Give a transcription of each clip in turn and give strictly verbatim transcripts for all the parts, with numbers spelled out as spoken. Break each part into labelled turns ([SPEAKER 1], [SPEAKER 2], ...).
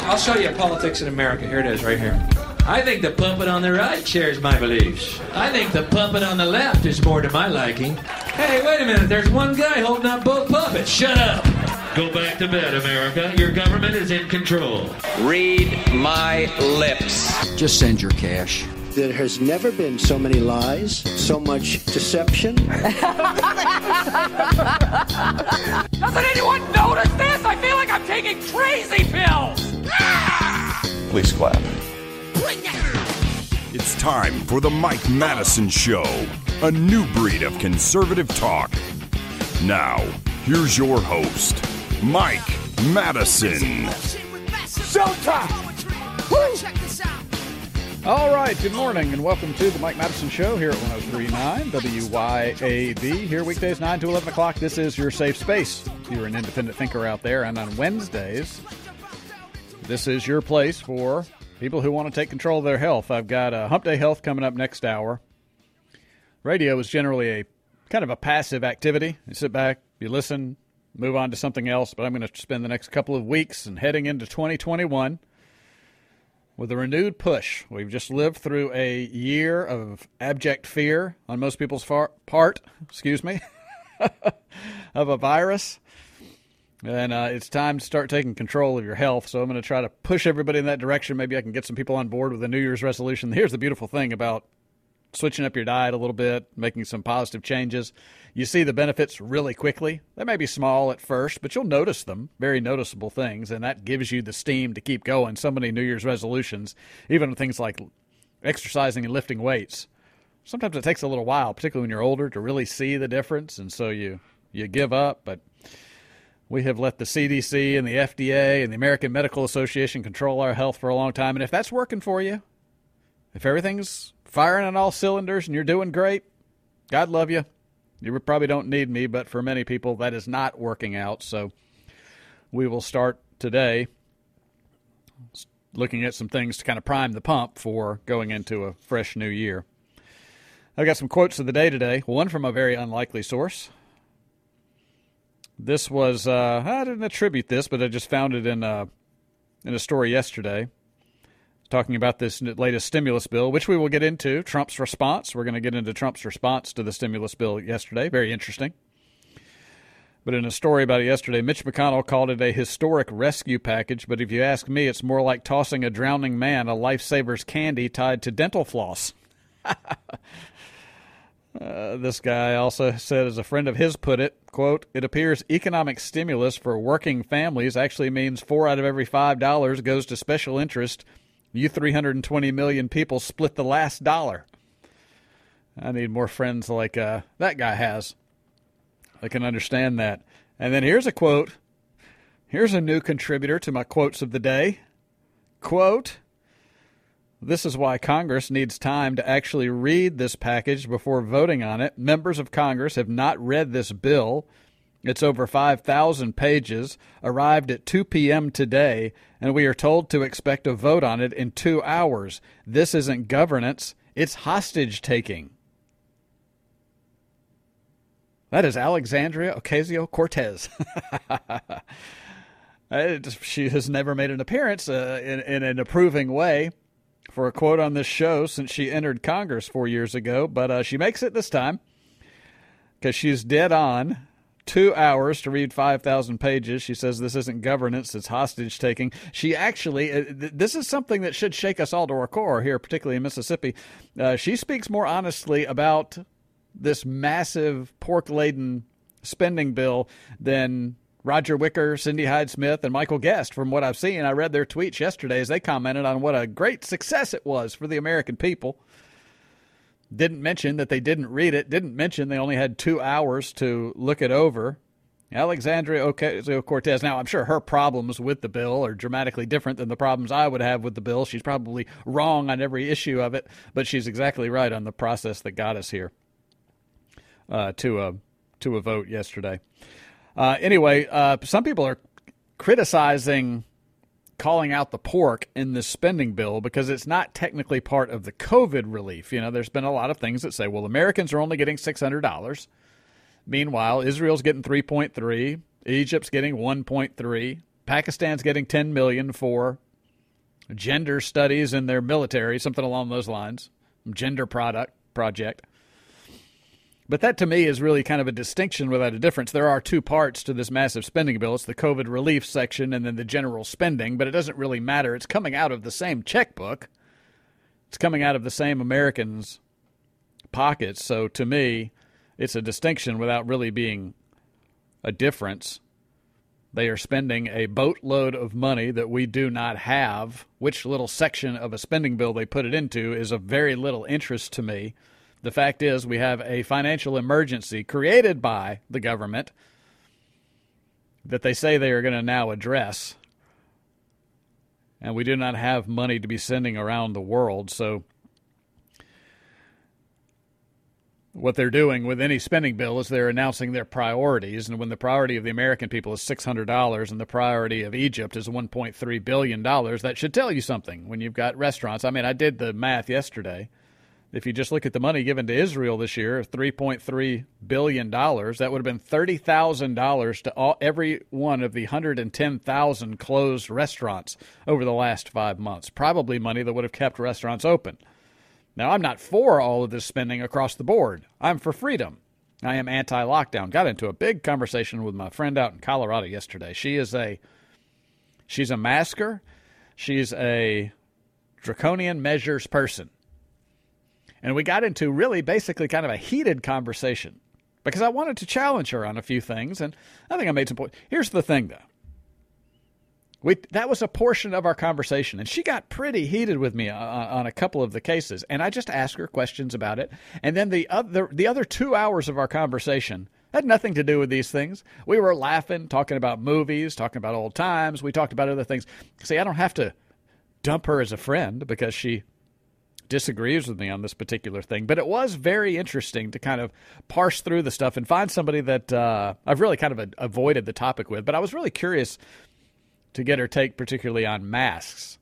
[SPEAKER 1] I'll show you politics in America. Here it is, right here. I think the puppet on the right shares my beliefs. I think the puppet on the left is more to my liking. Hey, wait a minute. There's one guy holding up both puppets. Shut up. Go back to bed, America. Your government is in control.
[SPEAKER 2] Read my lips.
[SPEAKER 3] Just send your cash.
[SPEAKER 4] There has never been so many lies, so much deception.
[SPEAKER 5] Doesn't anyone notice this? I feel like I'm taking crazy pills.
[SPEAKER 6] Please clap.
[SPEAKER 7] It's time for the Mike Madison Show, a new breed of conservative talk. Now, here's your host, Mike Madison.
[SPEAKER 8] Showtime! Woo! All right, good morning and welcome to the Mike Madison Show here at one oh three point nine W Y A B. Here weekdays nine to eleven o'clock. This is your safe space. If you're an independent thinker out there, and on Wednesdays, this is your place for people who want to take control of their health. I've got uh, Hump Day Health coming up next hour. Radio is generally a kind of a passive activity. You sit back, you listen, move on to something else, but I'm going to spend the next couple of weeks and heading into twenty twenty-one with a renewed push. We've just lived through a year of abject fear on most people's far- part, excuse me, of a virus. And uh, it's time to start taking control of your health. So I'm going to try to push everybody in that direction. Maybe I can get some people on board with a New Year's resolution. Here's the beautiful thing about switching up your diet a little bit, making some positive changes. You see the benefits really quickly. They may be small at first, but you'll notice them, very noticeable things, and that gives you the steam to keep going. So many New Year's resolutions, even things like exercising and lifting weights. Sometimes it takes a little while, particularly when you're older, to really see the difference, and so you, you give up. But we have let the C D C and the F D A and the American Medical Association control our health for a long time, and if that's working for you, if everything's firing on all cylinders and you're doing great, God love you. You probably don't need me, but for many people that is not working out. So we will start today looking at some things to kind of prime the pump for going into a fresh new year. I've got some quotes of the day today, one from a very unlikely source. This was, uh, I didn't attribute this, but I just found it in a, in a story yesterday, talking about this latest stimulus bill, which we will get into. Trump's response. We're going to get into Trump's response to the stimulus bill yesterday. Very interesting. But in a story about it yesterday, Mitch McConnell called it a historic rescue package. But if you ask me, it's more like tossing a drowning man a lifesaver's candy tied to dental floss. uh, this guy also said, as a friend of his put it, quote, "It appears economic stimulus for working families actually means four out of every five dollars goes to special interest. You three hundred twenty million people split the last dollar." I need more friends like uh, that guy has. I can understand that. And then here's a quote. Here's a new contributor to my quotes of the day. Quote, "This is why Congress needs time to actually read this package before voting on it. Members of Congress have not read this bill. It's over five thousand pages, arrived at two p.m. today, and we are told to expect a vote on it in two hours. This isn't governance, it's hostage-taking." That is Alexandria Ocasio-Cortez. She has never made an appearance uh, in, in an approving way for a quote on this show since she entered Congress four years ago, but uh, she makes it this time because she's dead on. Two hours to read five thousand pages. She says this isn't governance, it's hostage-taking. She actually, uh, th- this is something that should shake us all to our core here, particularly in Mississippi. Uh, she speaks more honestly about this massive pork-laden spending bill than Roger Wicker, Cindy Hyde-Smith, and Michael Guest. From what I've seen, I read their tweets yesterday as they commented on what a great success it was for the American people. Didn't mention that they didn't read it. Didn't mention they only had two hours to look it over. Alexandria Ocasio-Cortez. Now, I'm sure her problems with the bill are dramatically different than the problems I would have with the bill. She's probably wrong on every issue of it, but she's exactly right on the process that got us here uh, to a to a vote yesterday. Uh, anyway, uh, some people are criticizing calling out the pork in this spending bill because it's not technically part of the COVID relief. You know, there's been a lot of things that say, well, Americans are only getting six hundred dollars. Meanwhile, Israel's getting three point three, Egypt's getting one point three, Pakistan's getting ten million dollars for gender studies in their military, something along those lines, gender product project. But that, to me, is really kind of a distinction without a difference. There are two parts to this massive spending bill. It's the COVID relief section and then the general spending, but it doesn't really matter. It's coming out of the same checkbook. It's coming out of the same Americans' pockets. So, to me, it's a distinction without really being a difference. They are spending a boatload of money that we do not have. Which little section of a spending bill they put it into is of very little interest to me. The fact is we have a financial emergency created by the government that they say they are going to now address. And we do not have money to be sending around the world. So what they're doing with any spending bill is they're announcing their priorities. And when the priority of the American people is six hundred dollars and the priority of Egypt is one point three billion dollars, that should tell you something when you've got restaurants. I mean, I did the math yesterday. If you just look at the money given to Israel this year, three point three billion dollars, that would have been thirty thousand dollars to all, every one of the one hundred ten thousand closed restaurants over the last five months. Probably money that would have kept restaurants open. Now, I'm not for all of this spending across the board. I'm for freedom. I am anti-lockdown. Got into a big conversation with my friend out in Colorado yesterday. She is a, she's a masker. She's a draconian measures person. And we got into really basically kind of a heated conversation because I wanted to challenge her on a few things, and I think I made some points. Here's the thing, though. We That was a portion of our conversation, and she got pretty heated with me on, on a couple of the cases, and I just asked her questions about it. And then the other, the other two hours of our conversation had nothing to do with these things. We were laughing, talking about movies, talking about old times. We talked about other things. See, I don't have to dump her as a friend because she disagrees with me on this particular thing, but it was very interesting to kind of parse through the stuff and find somebody that uh, I've really kind of a- avoided the topic with, but I was really curious to get her take particularly on masks.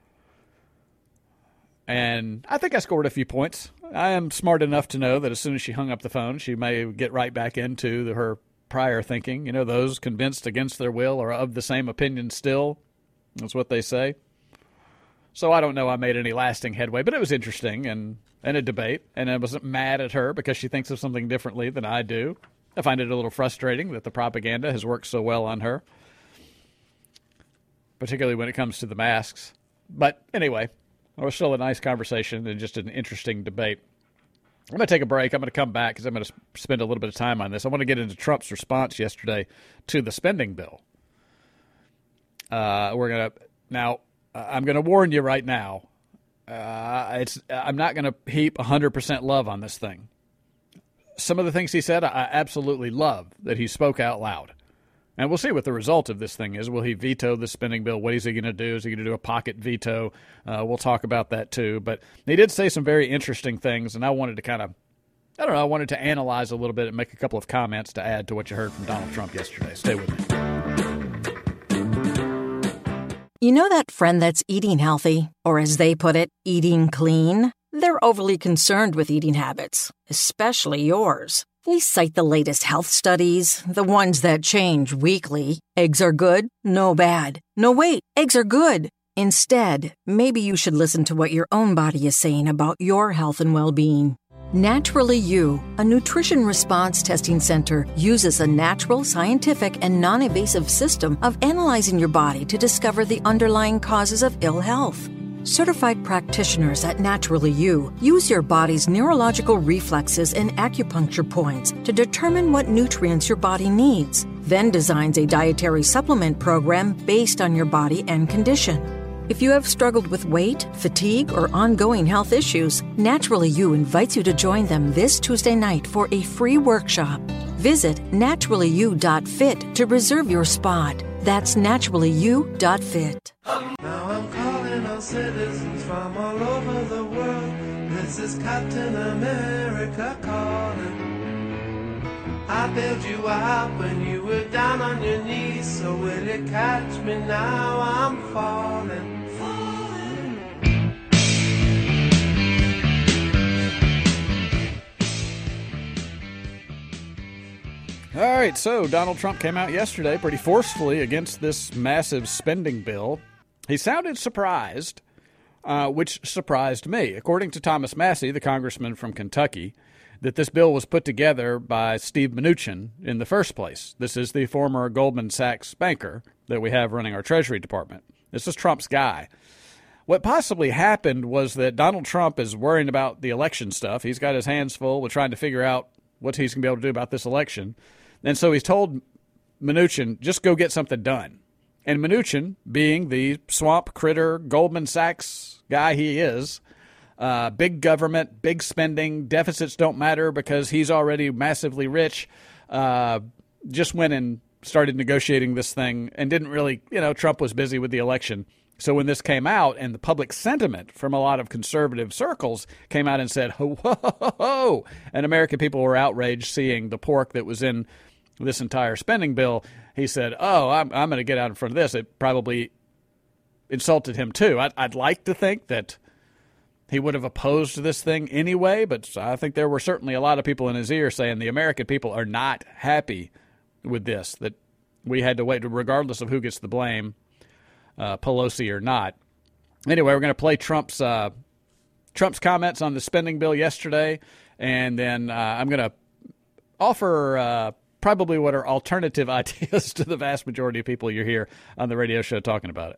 [SPEAKER 8] And I think I scored a few points. I am smart enough to know that as soon as she hung up the phone, she may get right back into the, her prior thinking. You know, those convinced against their will are of the same opinion still. That's what they say. So I don't know I made any lasting headway, but it was interesting and, and a debate, and I wasn't mad at her because she thinks of something differently than I do. I find it a little frustrating that the propaganda has worked so well on her, particularly when it comes to the masks. But anyway, it was still a nice conversation and just an interesting debate. I'm going to take a break. I'm going to come back because I'm going to spend a little bit of time on this. I want to get into Trump's response yesterday to the spending bill. Uh, we're going to now... Uh, I'm going to warn you right now, uh, it's I'm not going to heap one hundred percent love on this thing. Some of the things he said, I absolutely love that he spoke out loud. And we'll see what the result of this thing is. Will he veto the spending bill? What is he going to do? Is he going to do a pocket veto? Uh, we'll talk about that too. But he did say some very interesting things, and I wanted to kind of, I don't know, I wanted to analyze a little bit and make a couple of comments to add to what you heard from Donald Trump yesterday. Stay with me.
[SPEAKER 3] You know that friend that's eating healthy, or as they put it, eating clean? They're overly concerned with eating habits, especially yours. They cite the latest health studies, the ones that change weekly. Eggs are good, no bad. No, wait, eggs are good. Instead, maybe you should listen to what your own body is saying about your health and well-being. Naturally You, a nutrition response testing center, uses a natural, scientific, and non-invasive system of analyzing your body to discover the underlying causes of ill health. Certified practitioners at Naturally You use your body's neurological reflexes and acupuncture points to determine what nutrients your body needs, then designs a dietary supplement program based on your body and condition. If you have struggled with weight, fatigue, or ongoing health issues, Naturally You invites you to join them this Tuesday night for a free workshop. Visit naturally you dot fit to reserve your spot. That's naturally you dot fit.
[SPEAKER 9] Now I'm calling on citizens from all over the world. This is Captain America calling. I bailed you out when you were down on your knees. So will you catch me now? I'm falling.
[SPEAKER 8] All right, so Donald Trump came out yesterday pretty forcefully against this massive spending bill. he sounded surprised, uh, which surprised me. According to Thomas Massie, the congressman from Kentucky, that this bill was put together by Steve Mnuchin in the first place. This is the former Goldman Sachs banker that we have running our Treasury Department. This is Trump's guy. What possibly happened was that Donald Trump is worrying about the election stuff. He's got his hands full with trying to figure out what he's going to be able to do about this election. And so he's told Mnuchin, just go get something done. And Mnuchin, being the swamp critter Goldman Sachs guy he is, uh, big government, big spending, deficits don't matter because he's already massively rich, uh, just went and started negotiating this thing and didn't really, you know, Trump was busy with the election. So when this came out and the public sentiment from a lot of conservative circles came out and said, ho, ho, ho, ho, and American people were outraged seeing the pork that was in this entire spending bill, he said, oh, I'm, I'm going to get out in front of this. It probably insulted him, too. I'd, I'd like to think that he would have opposed this thing anyway, but I think there were certainly a lot of people in his ear saying the American people are not happy with this, that we had to wait, regardless of who gets the blame, uh, Pelosi or not. Anyway, we're going to play Trump's uh, Trump's comments on the spending bill yesterday, and then uh, I'm going to offer uh, probably what are alternative ideas to the vast majority of people you hear on the radio show talking about it.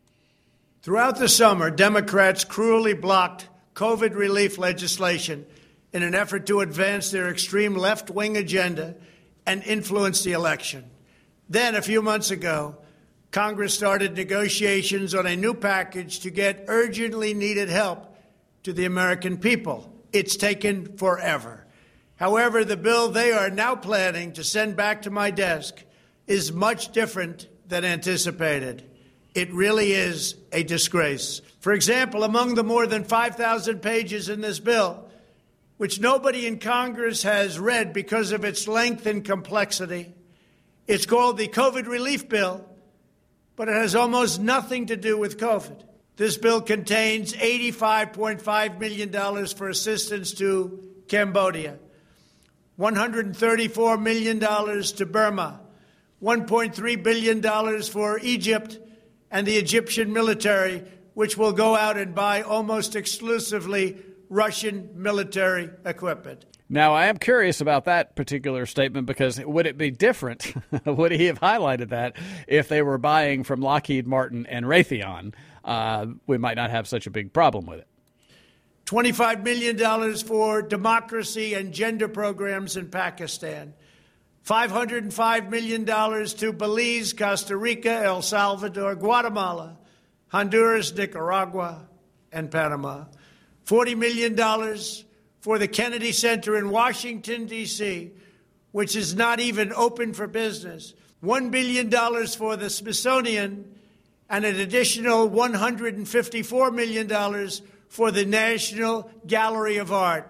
[SPEAKER 10] Throughout the summer, Democrats cruelly blocked COVID relief legislation in an effort to advance their extreme left-wing agenda and influence the election. Then, a few months ago, Congress started negotiations on a new package to get urgently needed help to the American people. It's taken forever. However, the bill they are now planning to send back to my desk is much different than anticipated. It really is a disgrace. For example, among the more than five thousand pages in this bill, which nobody in Congress has read because of its length and complexity, it's called the COVID Relief Bill, but it has almost nothing to do with COVID. This bill contains eighty-five point five million dollars for assistance to Cambodia, one hundred thirty-four million dollars to Burma, one point three billion dollars for Egypt and the Egyptian military, which will go out and buy almost exclusively Russian military equipment.
[SPEAKER 8] Now, I am curious about that particular statement because would it be different, would he have highlighted that, if they were buying from Lockheed Martin and Raytheon? Uh, we might not have such a big problem with it.
[SPEAKER 10] twenty-five million dollars for democracy and gender programs in Pakistan. five hundred five million dollars to Belize, Costa Rica, El Salvador, Guatemala, Honduras, Nicaragua, and Panama. forty million dollars for the Kennedy Center in Washington, D C, which is not even open for business. one billion dollars for the Smithsonian, and an additional one hundred fifty-four million dollars for the National Gallery of Art.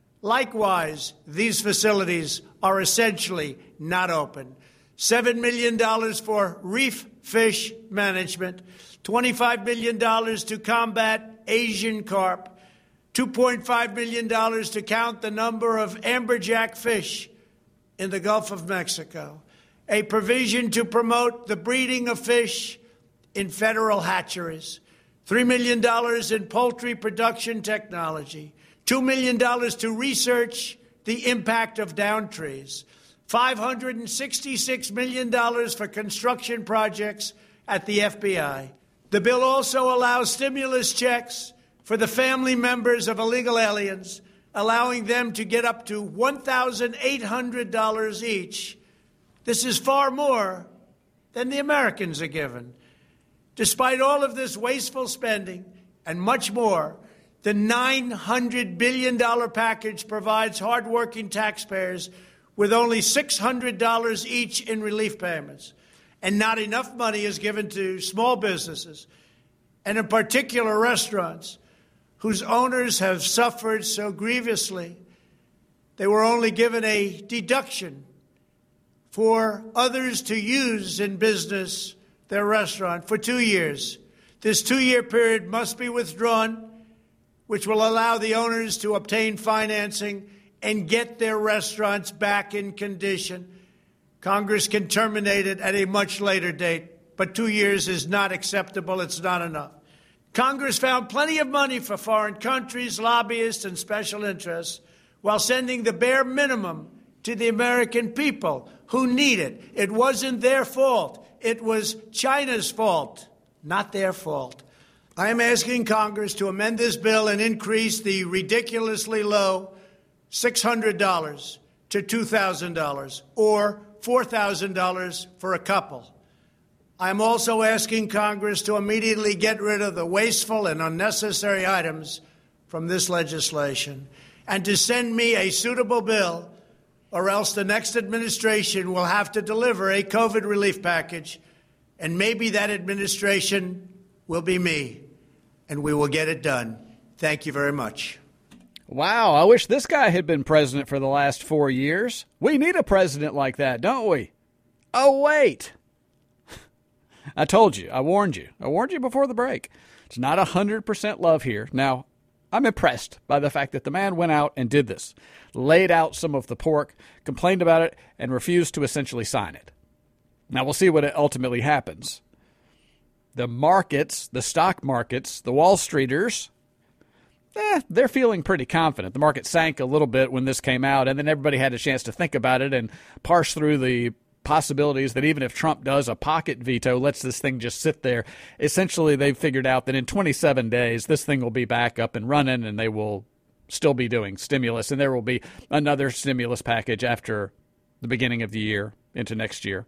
[SPEAKER 10] Likewise, these facilities are essentially not open. seven million dollars for reef fish management, twenty-five million dollars to combat Asian carp, two point five million dollars to count the number of amberjack fish in the Gulf of Mexico, a provision to promote the breeding of fish in federal hatcheries, three million dollars in poultry production technology, two million dollars to research the impact of down trees, five hundred sixty-six million dollars for construction projects at the F B I. The bill also allows stimulus checks for the family members of illegal aliens, allowing them to get up to one thousand eight hundred dollars each. This is far more than the Americans are given. Despite all of this wasteful spending and much more, the nine hundred billion dollars package provides hardworking taxpayers with only six hundred dollars each in relief payments. And not enough money is given to small businesses, and in particular restaurants, whose owners have suffered so grievously. They were only given a deduction for others to use in business their restaurant for two years. This two-year period must be withdrawn, which will allow the owners to obtain financing and get their restaurants back in condition. Congress can terminate it at a much later date, but two years is not acceptable. It's not enough. Congress found plenty of money for foreign countries, lobbyists, and special interests while sending the bare minimum to the American people who need it. It wasn't their fault. It was China's fault, not their fault. I am asking Congress to amend this bill and increase the ridiculously low six hundred dollars to two thousand dollars or four thousand dollars for a couple. I'm also asking Congress to immediately get rid of the wasteful and unnecessary items from this legislation and to send me a suitable bill, or else the next administration will have to deliver a COVID relief package, and maybe that administration will be me, and we will get it done. Thank you very much.
[SPEAKER 8] Wow, I wish this guy had been president for the last four years. We need a president like that, don't we? Oh, wait. I told you. I warned you. I warned you before the break. It's not one hundred percent love here. Now, I'm impressed by the fact that the man went out and did this, laid out some of the pork, complained about it, and refused to essentially sign it. Now, we'll see what ultimately happens. The markets, the stock markets, the Wall Streeters, eh, they're feeling pretty confident. The market sank a little bit when this came out, and then everybody had a chance to think about it and parse through the possibilities that even if Trump does a pocket veto, lets this thing just sit there, essentially they've figured out that in twenty-seven days, this thing will be back up and running, and they will still be doing stimulus, and there will be another stimulus package after the beginning of the year into next year.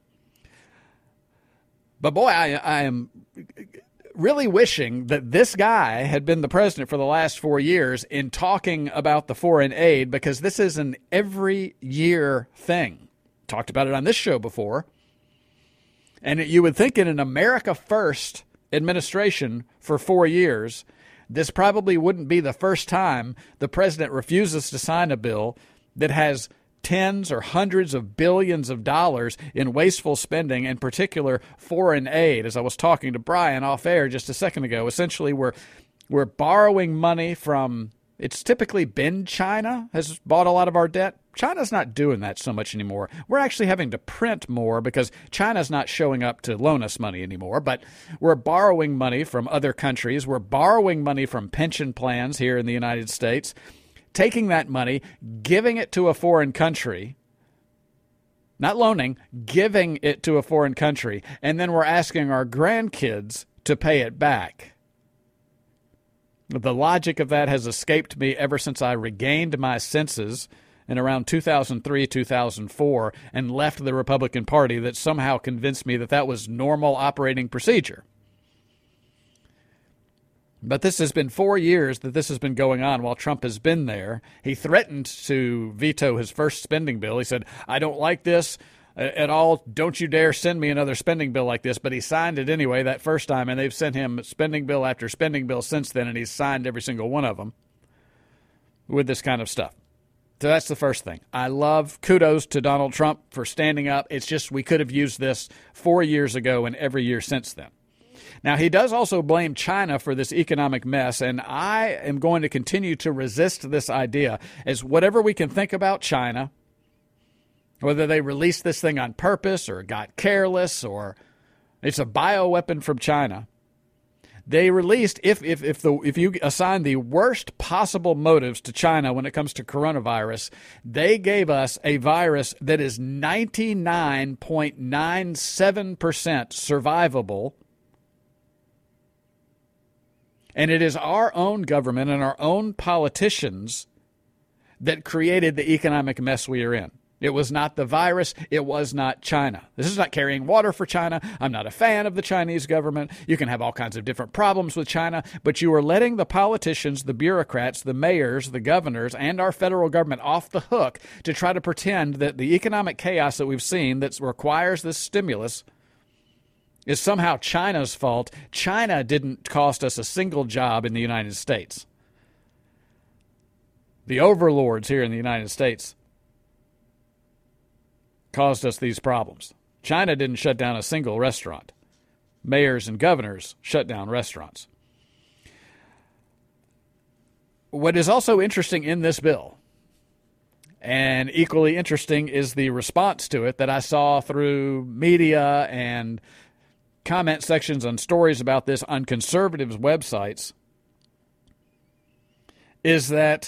[SPEAKER 8] But boy, I, I am really wishing that this guy had been the president for the last four years in talking about the foreign aid, because this is an every year thing. Talked about it on this show before. And you would think in an America First administration for four years, this probably wouldn't be the first time the president refuses to sign a bill that has tens or hundreds of billions of dollars in wasteful spending, in particular foreign aid. As I was talking to Brian off air just a second ago, essentially we're, we're borrowing money from, it's typically been China has bought a lot of our debt. China's not doing that so much anymore. We're actually having to print more because China's not showing up to loan us money anymore. But we're borrowing money from other countries. We're borrowing money from pension plans here in the United States, taking that money, giving it to a foreign country, not loaning, giving it to a foreign country, and then we're asking our grandkids to pay it back. The logic of that has escaped me ever since I regained my senses in around two thousand three, two thousand four, and left the Republican Party, that somehow convinced me that that was normal operating procedure. But this has been four years that this has been going on while Trump has been there. He threatened to veto his first spending bill. He said, I don't like this at all. Don't you dare send me another spending bill like this. But he signed it anyway that first time, and they've sent him spending bill after spending bill since then, and he's signed every single one of them with this kind of stuff. So that's the first thing. I love, kudos to Donald Trump for standing up. It's just we could have used this four years ago and every year since then. Now, he does also blame China for this economic mess, and I am going to continue to resist this idea, as whatever we can think about China, whether they released this thing on purpose or got careless or it's a bioweapon from China. They released, if if if the if you assign the worst possible motives to China when it comes to coronavirus, they gave us a virus that is ninety-nine point nine seven percent survivable. And it is our own government and our own politicians that created the economic mess we are in. It was not the virus. It was not China. This is not carrying water for China. I'm not a fan of the Chinese government. You can have all kinds of different problems with China, but you are letting the politicians, the bureaucrats, the mayors, the governors, and our federal government off the hook to try to pretend that the economic chaos that we've seen that requires this stimulus is somehow China's fault. China didn't cost us a single job in the United States. The overlords here in the United States caused us these problems. China didn't shut down a single restaurant. Mayors and governors shut down restaurants. What is also interesting in this bill, and equally interesting, is the response to it that I saw through media and comment sections on stories about this on conservatives' websites is that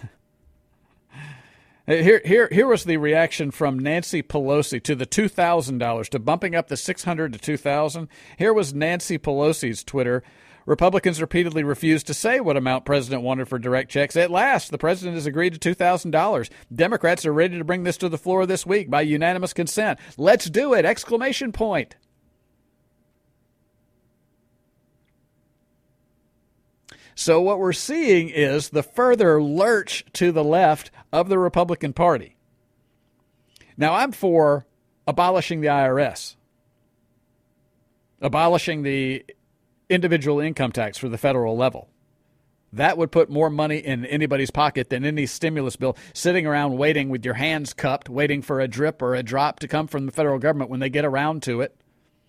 [SPEAKER 8] here, here, here was the reaction from Nancy Pelosi to the two thousand dollars, to bumping up the six hundred dollars to two thousand dollars. Here was Nancy Pelosi's Twitter. Republicans repeatedly refused to say what amount President wanted for direct checks. At last, the president has agreed to two thousand dollars. Democrats are ready to bring this to the floor this week by unanimous consent. Let's do it! Exclamation point. So what we're seeing is the further lurch to the left of the Republican Party. Now, I'm for abolishing the I R S, abolishing the individual income tax for the federal level. That would put more money in anybody's pocket than any stimulus bill, sitting around waiting with your hands cupped, waiting for a drip or a drop to come from the federal government when they get around to it.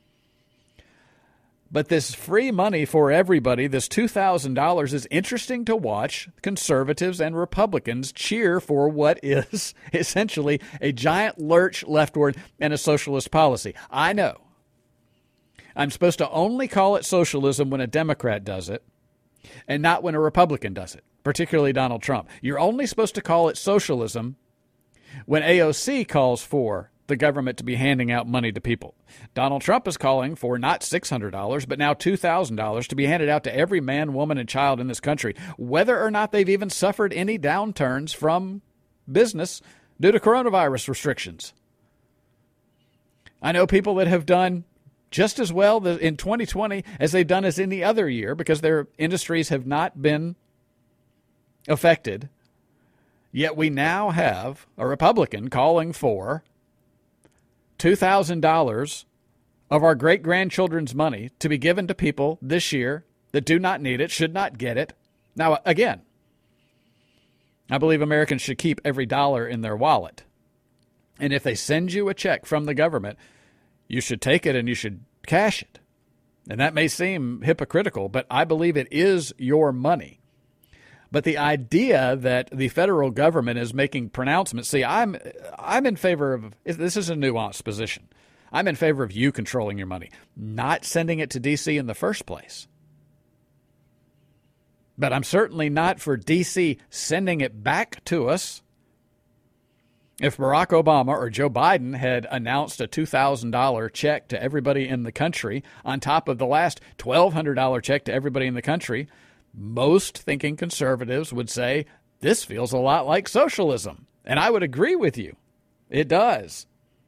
[SPEAKER 8] But this free money for everybody, this two thousand dollars, is interesting to watch conservatives and Republicans cheer for what is essentially a giant lurch leftward and a socialist policy. I know. I'm supposed to only call it socialism when a Democrat does it and not when a Republican does it, particularly Donald Trump. You're only supposed to call it socialism when A O C calls for the government to be handing out money to people. Donald Trump is calling for not six hundred dollars, but now two thousand dollars to be handed out to every man, woman, and child in this country, whether or not they've even suffered any downturns from business due to coronavirus restrictions. I know people that have done just as well in twenty twenty as they've done as any other year because their industries have not been affected. Yet we now have a Republican calling for two thousand dollars of our great-grandchildren's money to be given to people this year that do not need it, should not get it. Now, again, I believe Americans should keep every dollar in their wallet. And if they send you a check from the government, you should take it and you should cash it. And that may seem hypocritical, but I believe it is your money. But the idea that the federal government is making pronouncements, see, I'm I'm in favor of, this is a nuanced position. I'm in favor of you controlling your money, not sending it to D C in the first place. But I'm certainly not for D C sending it back to us. If Barack Obama or Joe Biden had announced a two thousand dollars check to everybody in the country on top of the last twelve hundred dollars check to everybody in the country, most thinking conservatives would say, this feels a lot like socialism. And I would agree with you. It does.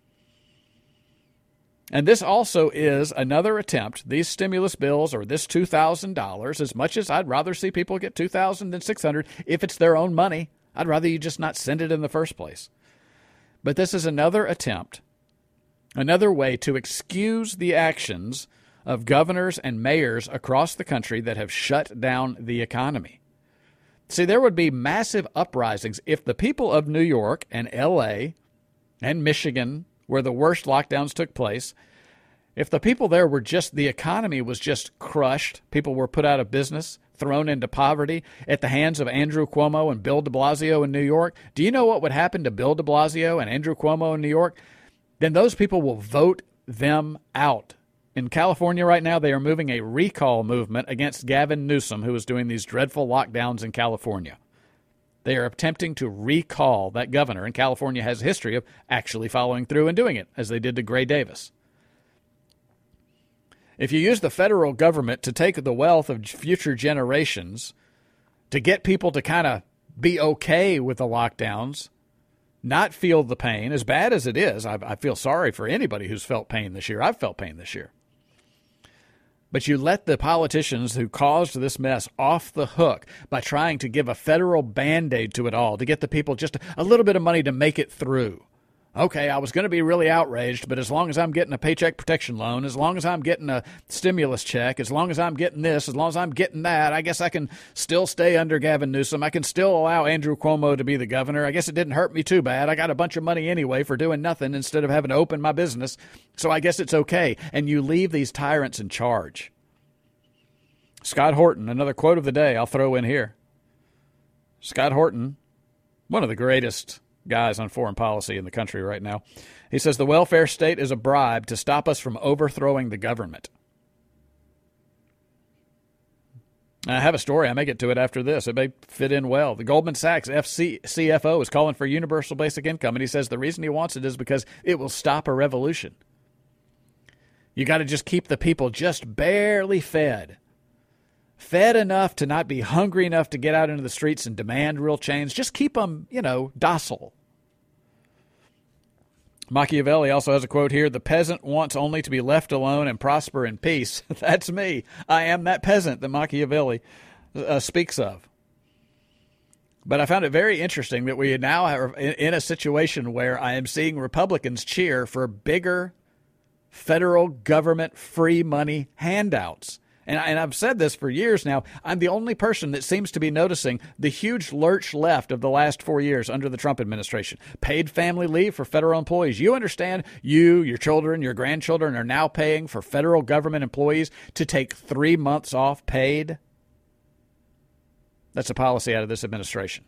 [SPEAKER 8] And this also is another attempt, these stimulus bills or this two thousand dollars, as much as I'd rather see people get two thousand dollars than six hundred dollars, if it's their own money, I'd rather you just not send it in the first place. But this is another attempt, another way to excuse the actions of governors and mayors across the country that have shut down the economy. See, there would be massive uprisings if the people of New York and L A and Michigan, where the worst lockdowns took place, if the people there were just, the economy was just crushed, people were put out of business, thrown into poverty at the hands of Andrew Cuomo and Bill de Blasio in New York. Do you know what would happen to Bill de Blasio and Andrew Cuomo in New York? Then those people will vote them out. In California right now, they are moving a recall movement against Gavin Newsom, who is doing these dreadful lockdowns in California. They are attempting to recall that governor, and California has a history of actually following through and doing it, as they did to Gray Davis. If you use the federal government to take the wealth of future generations to get people to kind of be okay with the lockdowns, not feel the pain, as bad as it is, I, I feel sorry for anybody who's felt pain this year. I've felt pain this year. But you let the politicians who caused this mess off the hook by trying to give a federal Band-Aid to it all, to get the people just a little bit of money to make it through. Okay, I was going to be really outraged, but as long as I'm getting a paycheck protection loan, as long as I'm getting a stimulus check, as long as I'm getting this, as long as I'm getting that, I guess I can still stay under Gavin Newsom. I can still allow Andrew Cuomo to be the governor. I guess it didn't hurt me too bad. I got a bunch of money anyway for doing nothing instead of having to open my business, so I guess it's okay. And you leave these tyrants in charge. Scott Horton, another quote of the day I'll throw in here. Scott Horton, one of the greatest guys on foreign policy in the country right now. He says the welfare state is a bribe to stop us from overthrowing the government. I have a story. I may get to it after this. It may fit in well. The Goldman Sachs F C C F O is calling for universal basic income, and he says the reason he wants it is because it will stop a revolution. You got to just keep the people just barely fed. Fed enough to not be hungry enough to get out into the streets and demand real change. Just keep them, you know, docile. Machiavelli also has a quote here: the peasant wants only to be left alone and prosper in peace. That's me. I am that peasant that Machiavelli uh, speaks of. But I found it very interesting that we now are in a situation where I am seeing Republicans cheer for bigger federal government free money handouts. And, I, and I've said this for years now. I'm the only person that seems to be noticing the huge lurch left of the last four years under the Trump administration. Paid family leave for federal employees. You understand you, your children, your grandchildren are now paying for federal government employees to take three months off paid? That's a policy out of this administration.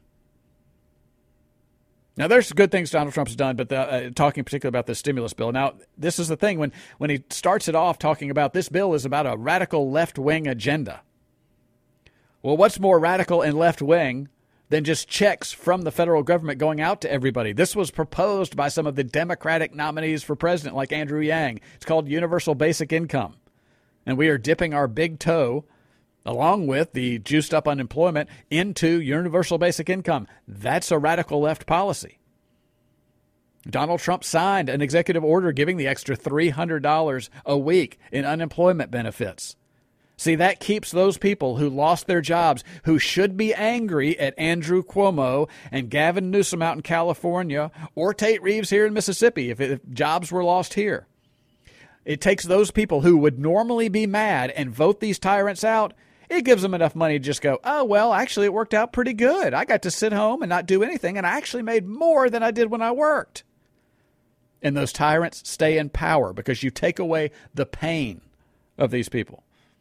[SPEAKER 8] Now, there's good things Donald Trump's done, but the, uh, talking particularly about the stimulus bill. Now, this is the thing. When, when he starts it off talking about this bill is about a radical left-wing agenda. Well, what's more radical and left-wing than just checks from the federal government going out to everybody? This was proposed by some of the Democratic nominees for president, like Andrew Yang. It's called universal basic income. And we are dipping our big toe, along with the juiced up unemployment, into universal basic income. That's a radical left policy. Donald Trump signed an executive order giving the extra three hundred dollars a week in unemployment benefits. See, that keeps those people who lost their jobs, who should be angry at Andrew Cuomo and Gavin Newsom out in California, or Tate Reeves here in Mississippi, if, if jobs were lost here. It takes those people who would normally be mad and vote these tyrants out. It gives them enough money to just go, oh, well, actually, it worked out pretty good. I got to sit home and not do anything, and I actually made more than I did when I worked. And those tyrants stay in power because you take away the pain of these people.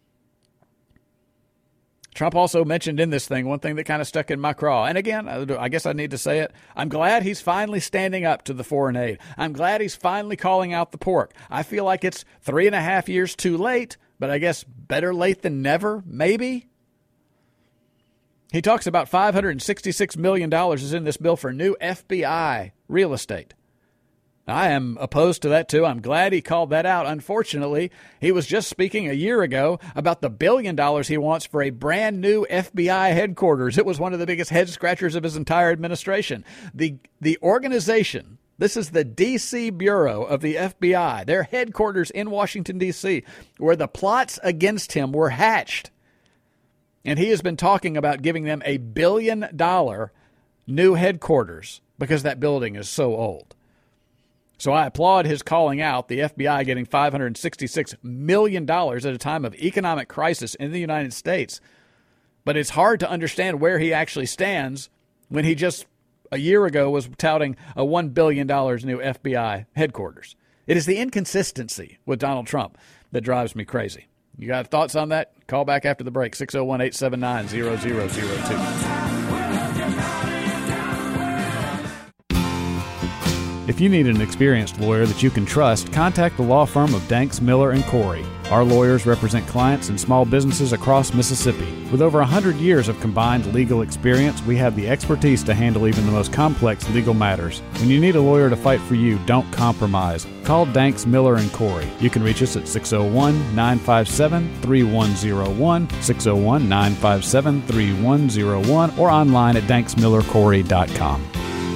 [SPEAKER 8] Trump also mentioned in this thing one thing that kind of stuck in my craw. And again, I guess I need to say it. I'm glad he's finally standing up to the foreign aid. I'm glad he's finally calling out the pork. I feel like it's three and a half years too late, but I guess better late than never, maybe. He talks about five hundred sixty-six million dollars is in this bill for new F B I real estate. I am opposed to that, too. I'm glad he called that out. Unfortunately, he was just speaking a year ago about the billion dollars he wants for a brand new F B I headquarters. It was one of the biggest head scratchers of his entire administration. The, the organization, this is the D C Bureau of the F B I, their headquarters in Washington, D C, where the plots against him were hatched. And he has been talking about giving them a billion dollar new headquarters because that building is so old. So I applaud his calling out the F B I getting five hundred sixty-six million dollars at a time of economic crisis in the United States. But it's hard to understand where he actually stands when he just a year ago was touting a one billion dollars new F B I headquarters. It is the inconsistency with Donald Trump that drives me crazy. You got thoughts on that? Call back after the break, six oh one, eight seven nine, zero zero zero two. If you need an experienced lawyer that you can trust, contact the law firm of Danks, Miller and Corey. Our lawyers represent clients and small businesses across Mississippi. With over one hundred years of combined legal experience, we have the expertise to handle even the most complex legal matters. When you need a lawyer to fight for you, don't compromise. Call Danks, Miller and Corey. You can reach us at six oh one, nine five seven, three one oh one, six oh one, nine five seven, three one oh one, or online at danks miller corey dot com.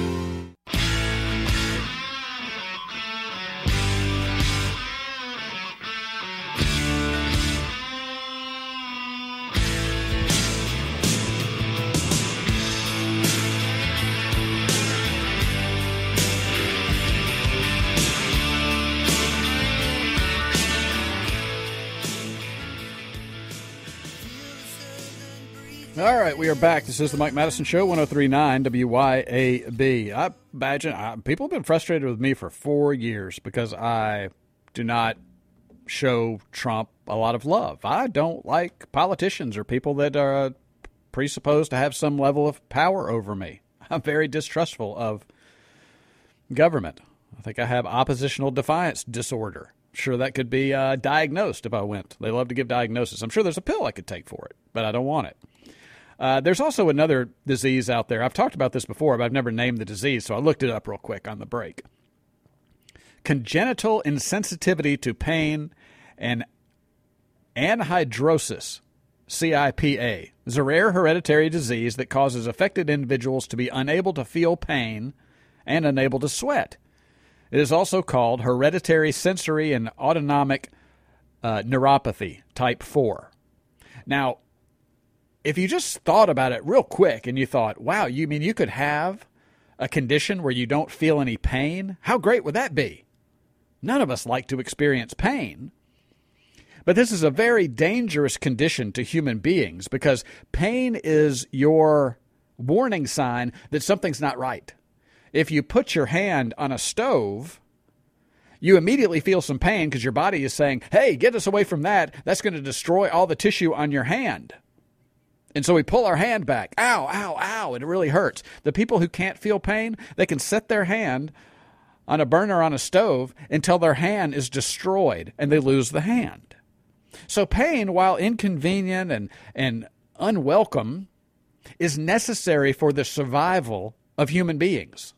[SPEAKER 8] All right, we are back. This is the Mike Madison Show, one oh three point nine W Y A B. I imagine I, people have been frustrated with me for four years because I do not show Trump a lot of love. I don't like politicians or people that are presupposed to have some level of power over me. I'm very distrustful of government. I think I have oppositional defiance disorder. Sure, that could be uh, diagnosed if I went. They love to give diagnosis. I'm sure there's a pill I could take for it, but I don't want it. Uh, there's also another disease out there. I've talked about this before, but I've never named the disease, so I looked it up real quick on the break. Congenital insensitivity to pain and anhidrosis, C I P A, is a rare hereditary disease that causes affected individuals to be unable to feel pain and unable to sweat. It is also called hereditary sensory and autonomic uh, neuropathy type four. Now, if you just thought about it real quick and you thought, wow, you mean you could have a condition where you don't feel any pain? How great would that be? None of us like to experience pain. But this is a very dangerous condition to human beings because pain is your warning sign that something's not right. If you put your hand on a stove, you immediately feel some pain because your body is saying, hey, get us away from that. That's going to destroy all the tissue on your hand. And so we pull our hand back. Ow, ow, ow. It really hurts. The people who can't feel pain, they can set their hand on a burner on a stove until their hand is destroyed and they lose the hand. So pain, while inconvenient and, and unwelcome, is necessary for the survival of human beings.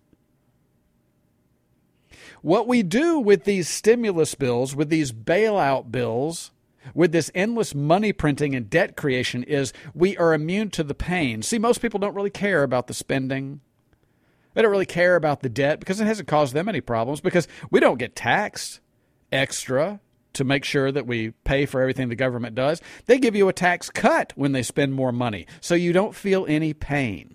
[SPEAKER 8] What we do with these stimulus bills, with these bailout bills, with this endless money printing and debt creation is we are immune to the pain. See, most people don't really care about the spending. They don't really care about the debt because it hasn't caused them any problems because we don't get taxed extra to make sure that we pay for everything the government does. They give you a tax cut when they spend more money, so you don't feel any pain.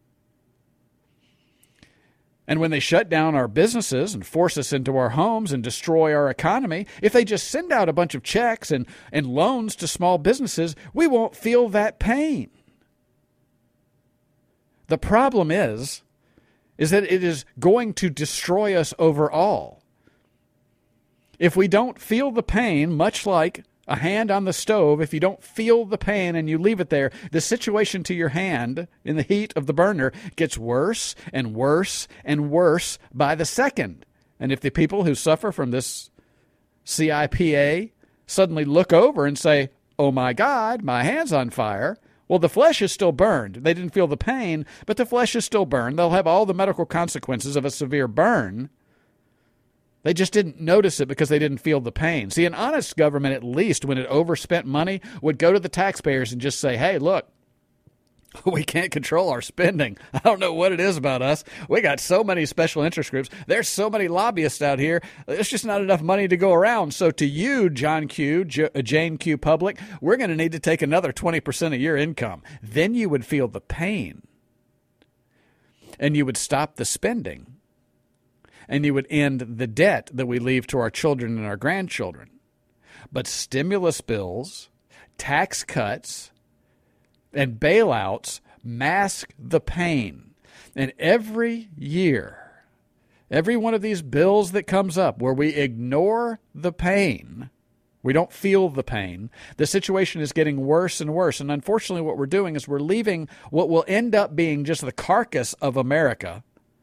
[SPEAKER 8] And when they shut down our businesses and force us into our homes and destroy our economy, if they just send out a bunch of checks and, and loans to small businesses, we won't feel that pain. The problem is, is that it is going to destroy us overall. If we don't feel the pain, much like a hand on the stove, if you don't feel the pain and you leave it there, the situation to your hand in the heat of the burner gets worse and worse and worse by the second. And if the people who suffer from this C I P A suddenly look over and say, oh my God, my hand's on fire, well, the flesh is still burned. They didn't feel the pain, but the flesh is still burned. They'll have all the medical consequences of a severe burn. They just didn't notice it because they didn't feel the pain. See, an honest government, at least when it overspent money, would go to the taxpayers and just say, hey, look, we can't control our spending. I don't know what it is about us. We got so many special interest groups. There's so many lobbyists out here. There's just not enough money to go around. So to you, John Q., J- Jane Q. Public, we're going to need to take another twenty percent of your income. Then you would feel the pain. And you would stop the spending. And you would end the debt that we leave to our children and our grandchildren. But stimulus bills, tax cuts, and bailouts mask the pain. And every year, every one of these bills that comes up where we ignore the pain, we don't feel the pain, the situation is getting worse and worse. And unfortunately, what we're doing is we're leaving what will end up being just the carcass of America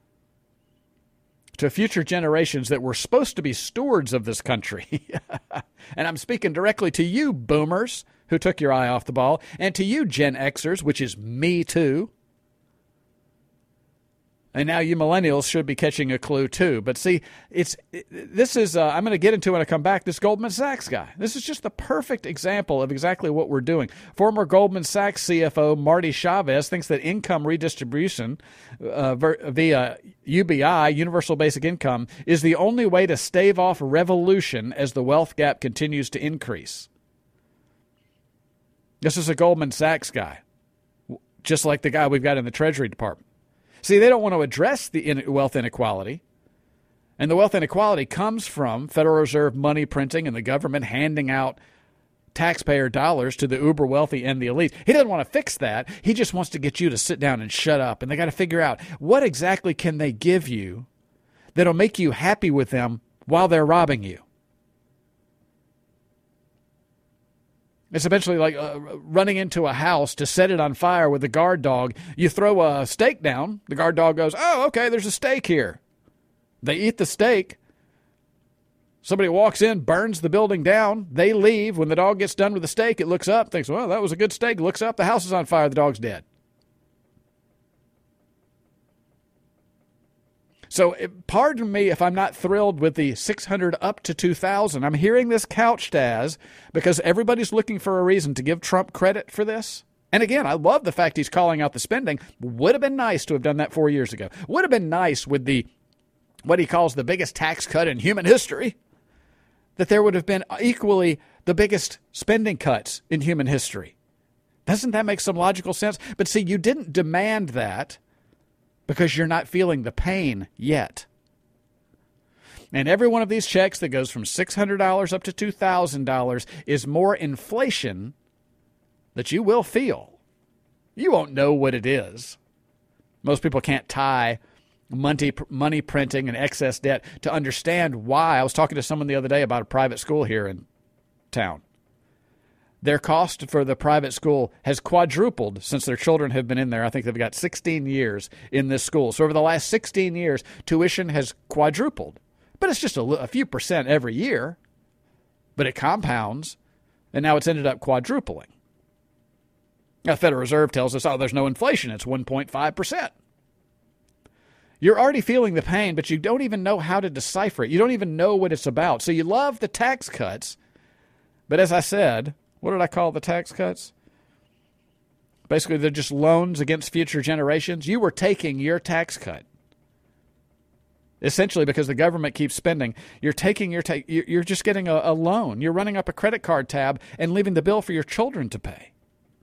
[SPEAKER 8] to future generations that were supposed to be stewards of this country. And I'm speaking directly to you, boomers, who took your eye off the ball, and to you, Gen Xers, which is me too. And now you millennials should be catching a clue too. But see, it's this is, uh, I'm going to get into when I come back, this Goldman Sachs guy. This is just the perfect example of exactly what we're doing. Former Goldman Sachs C F O Marty Chavez thinks that income redistribution uh, via U B I, Universal Basic Income, is the only way to stave off revolution as the wealth gap continues to increase. This is a Goldman Sachs guy, just like the guy we've got in the Treasury Department. See, they don't want to address the wealth inequality. And the wealth inequality comes from Federal Reserve money printing and the government handing out taxpayer dollars to the uber wealthy and the elite. He doesn't want to fix that. He just wants to get you to sit down and shut up. And they got to figure out what exactly can they give you that'll make you happy with them while they're robbing you. It's eventually like uh, running into a house to set it on fire with a guard dog. You throw a steak down. The guard dog goes, oh, okay, there's a steak here. They eat the steak. Somebody walks in, burns the building down. They leave. When the dog gets done with the steak, it looks up, thinks, well, that was a good steak. Looks up, the house is on fire, the dog's dead. So pardon me if I'm not thrilled with the six hundred up to two thousand. I'm hearing this couched as because everybody's looking for a reason to give Trump credit for this. And again, I love the fact he's calling out the spending. Would have been nice to have done that four years ago. Would have been nice with the what he calls the biggest tax cut in human history, that there would have been equally the biggest spending cuts in human history. Doesn't that make some logical sense? But see, you didn't demand that because you're not feeling the pain yet. And every one of these checks that goes from six hundred dollars up to two thousand dollars is more inflation that you will feel. You won't know what it is. Most people can't tie money, money printing and excess debt to understand why. I was talking to someone the other day about a private school here in town. Their cost for the private school has quadrupled since their children have been in there. I think they've got sixteen years in this school. So over the last sixteen years, tuition has quadrupled. But it's just a, a few percent every year. But it compounds, and now it's ended up quadrupling. Now, the Federal Reserve tells us, oh, there's no inflation. It's one point five percent. You're already feeling the pain, but you don't even know how to decipher it. You don't even know what it's about. So you love the tax cuts. But as I said, what did I call the tax cuts? Basically, they're just loans against future generations. You were taking your tax cut. Essentially, because the government keeps spending, you're taking your ta- you're just getting a, a loan. You're running up a credit card tab and leaving the bill for your children to pay.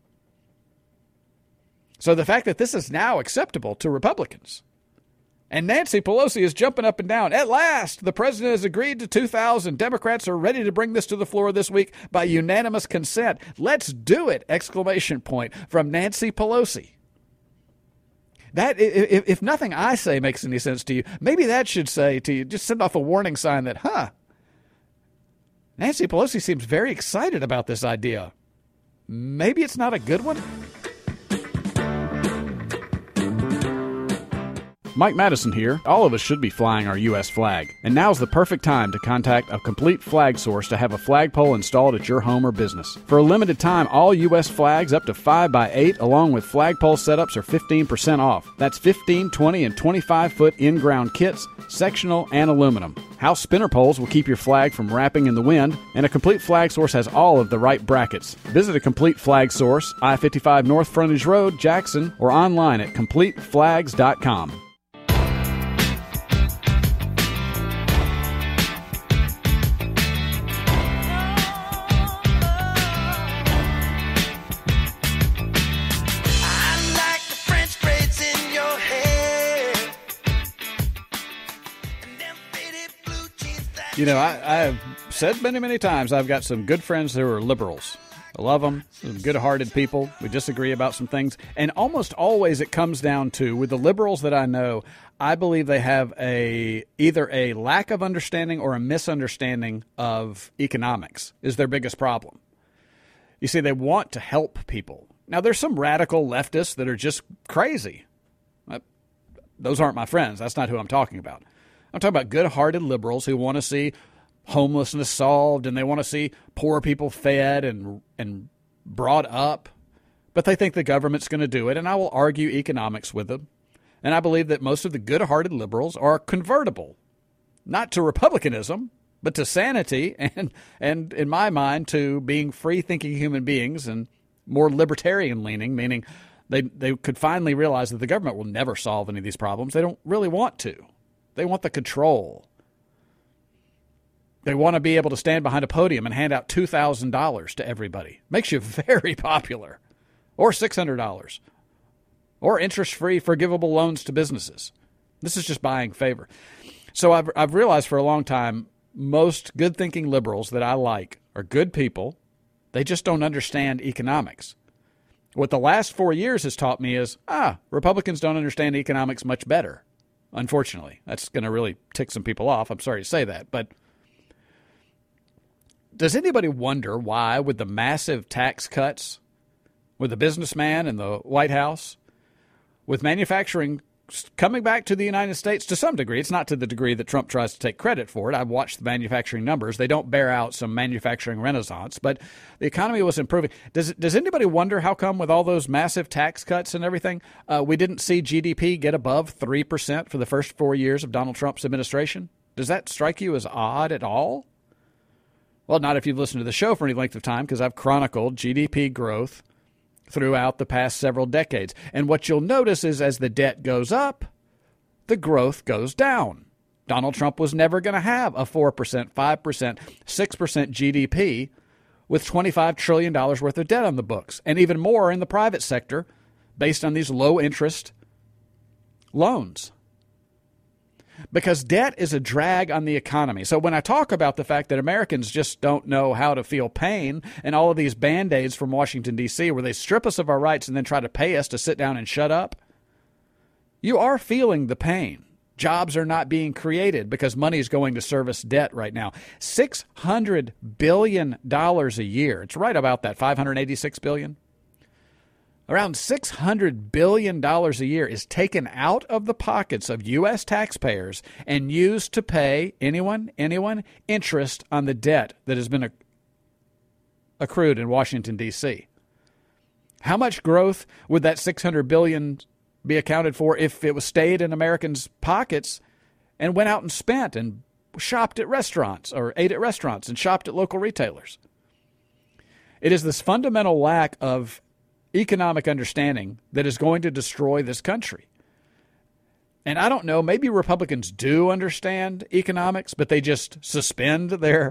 [SPEAKER 8] So the fact that this is now acceptable to Republicans, and Nancy Pelosi is jumping up and down. At last, the president has agreed to two thousand. Democrats are ready to bring this to the floor this week by unanimous consent. Let's do it! Exclamation point from Nancy Pelosi. That, if, if nothing I say makes any sense to you, maybe that should say to you, just send off a warning sign that, huh, Nancy Pelosi seems very excited about this idea. Maybe it's not a good one? Mike Madison here. All of us should be flying our U S flag, and now's the perfect time to contact a Complete Flag Source to have a flagpole installed at your home or business. For a limited time, all U S flags up to five by eight along with flagpole setups are fifteen percent off. That's fifteen, twenty, and twenty-five foot in-ground kits, sectional, and aluminum. House spinner poles will keep your flag from wrapping in the wind, and a Complete Flag Source has all of the right brackets. Visit a Complete Flag Source, I fifty-five North Frontage Road, Jackson, or online at complete flags dot com. You know, I, I have said many, many times I've got some good friends who are liberals. I love them, some good-hearted people. We disagree about some things. And almost always it comes down to, with the liberals that I know, I believe they have a either a lack of understanding or a misunderstanding of economics is their biggest problem. You see, they want to help people. Now, there's some radical leftists that are just crazy. Those aren't my friends. That's not who I'm talking about. I'm talking about good-hearted liberals who want to see homelessness solved and they want to see poor people fed and and brought up, but they think the government's going to do it, and I will argue economics with them. And I believe that most of the good-hearted liberals are convertible, not to republicanism, but to sanity and, and in my mind, to being free-thinking human beings and more libertarian-leaning, meaning they, they could finally realize that the government will never solve any of these problems. They don't really want to. They want the control. They want to be able to stand behind a podium and hand out two thousand dollars to everybody. Makes you very popular. Or six hundred dollars. Or interest-free forgivable loans to businesses. This is just buying favor. So I've, I've realized for a long time, most good-thinking liberals that I like are good people. They just don't understand economics. What the last four years has taught me is, ah, Republicans don't understand economics much better. Unfortunately, that's going to really tick some people off. I'm sorry to say that. But does anybody wonder why, with the massive tax cuts, with the businessman in the White House, with manufacturing coming back to the United States to some degree. It's not to the degree that Trump tries to take credit for it. I've watched the manufacturing numbers. They don't bear out some manufacturing renaissance, but the economy was improving. Does does anybody wonder how come with all those massive tax cuts and everything, uh, we didn't see G D P get above three percent for the first four years of Donald Trump's administration? Does that strike you as odd at all? Well, not if you've listened to the show for any length of time, because I've chronicled G D P growth throughout the past several decades. And what you'll notice is as the debt goes up, the growth goes down. Donald Trump was never going to have a four percent, five percent, six percent G D P with twenty-five trillion dollars worth of debt on the books, and even more in the private sector based on these low-interest loans. Because debt is a drag on the economy. So when I talk about the fact that Americans just don't know how to feel pain and all of these Band-Aids from Washington, D C, where they strip us of our rights and then try to pay us to sit down and shut up, you are feeling the pain. Jobs are not being created because money is going to service debt right now. six hundred billion dollars a year. It's right about that, five hundred eighty-six billion dollars. Around six hundred billion dollars a year is taken out of the pockets of U S taxpayers and used to pay anyone, anyone, interest on the debt that has been accrued in Washington, D C. How much growth would that six hundred billion dollars be accounted for if it was stayed in Americans' pockets and went out and spent and shopped at restaurants or ate at restaurants and shopped at local retailers? It is this fundamental lack of economic understanding that is going to destroy this country. And I don't know, maybe Republicans do understand economics, but they just suspend their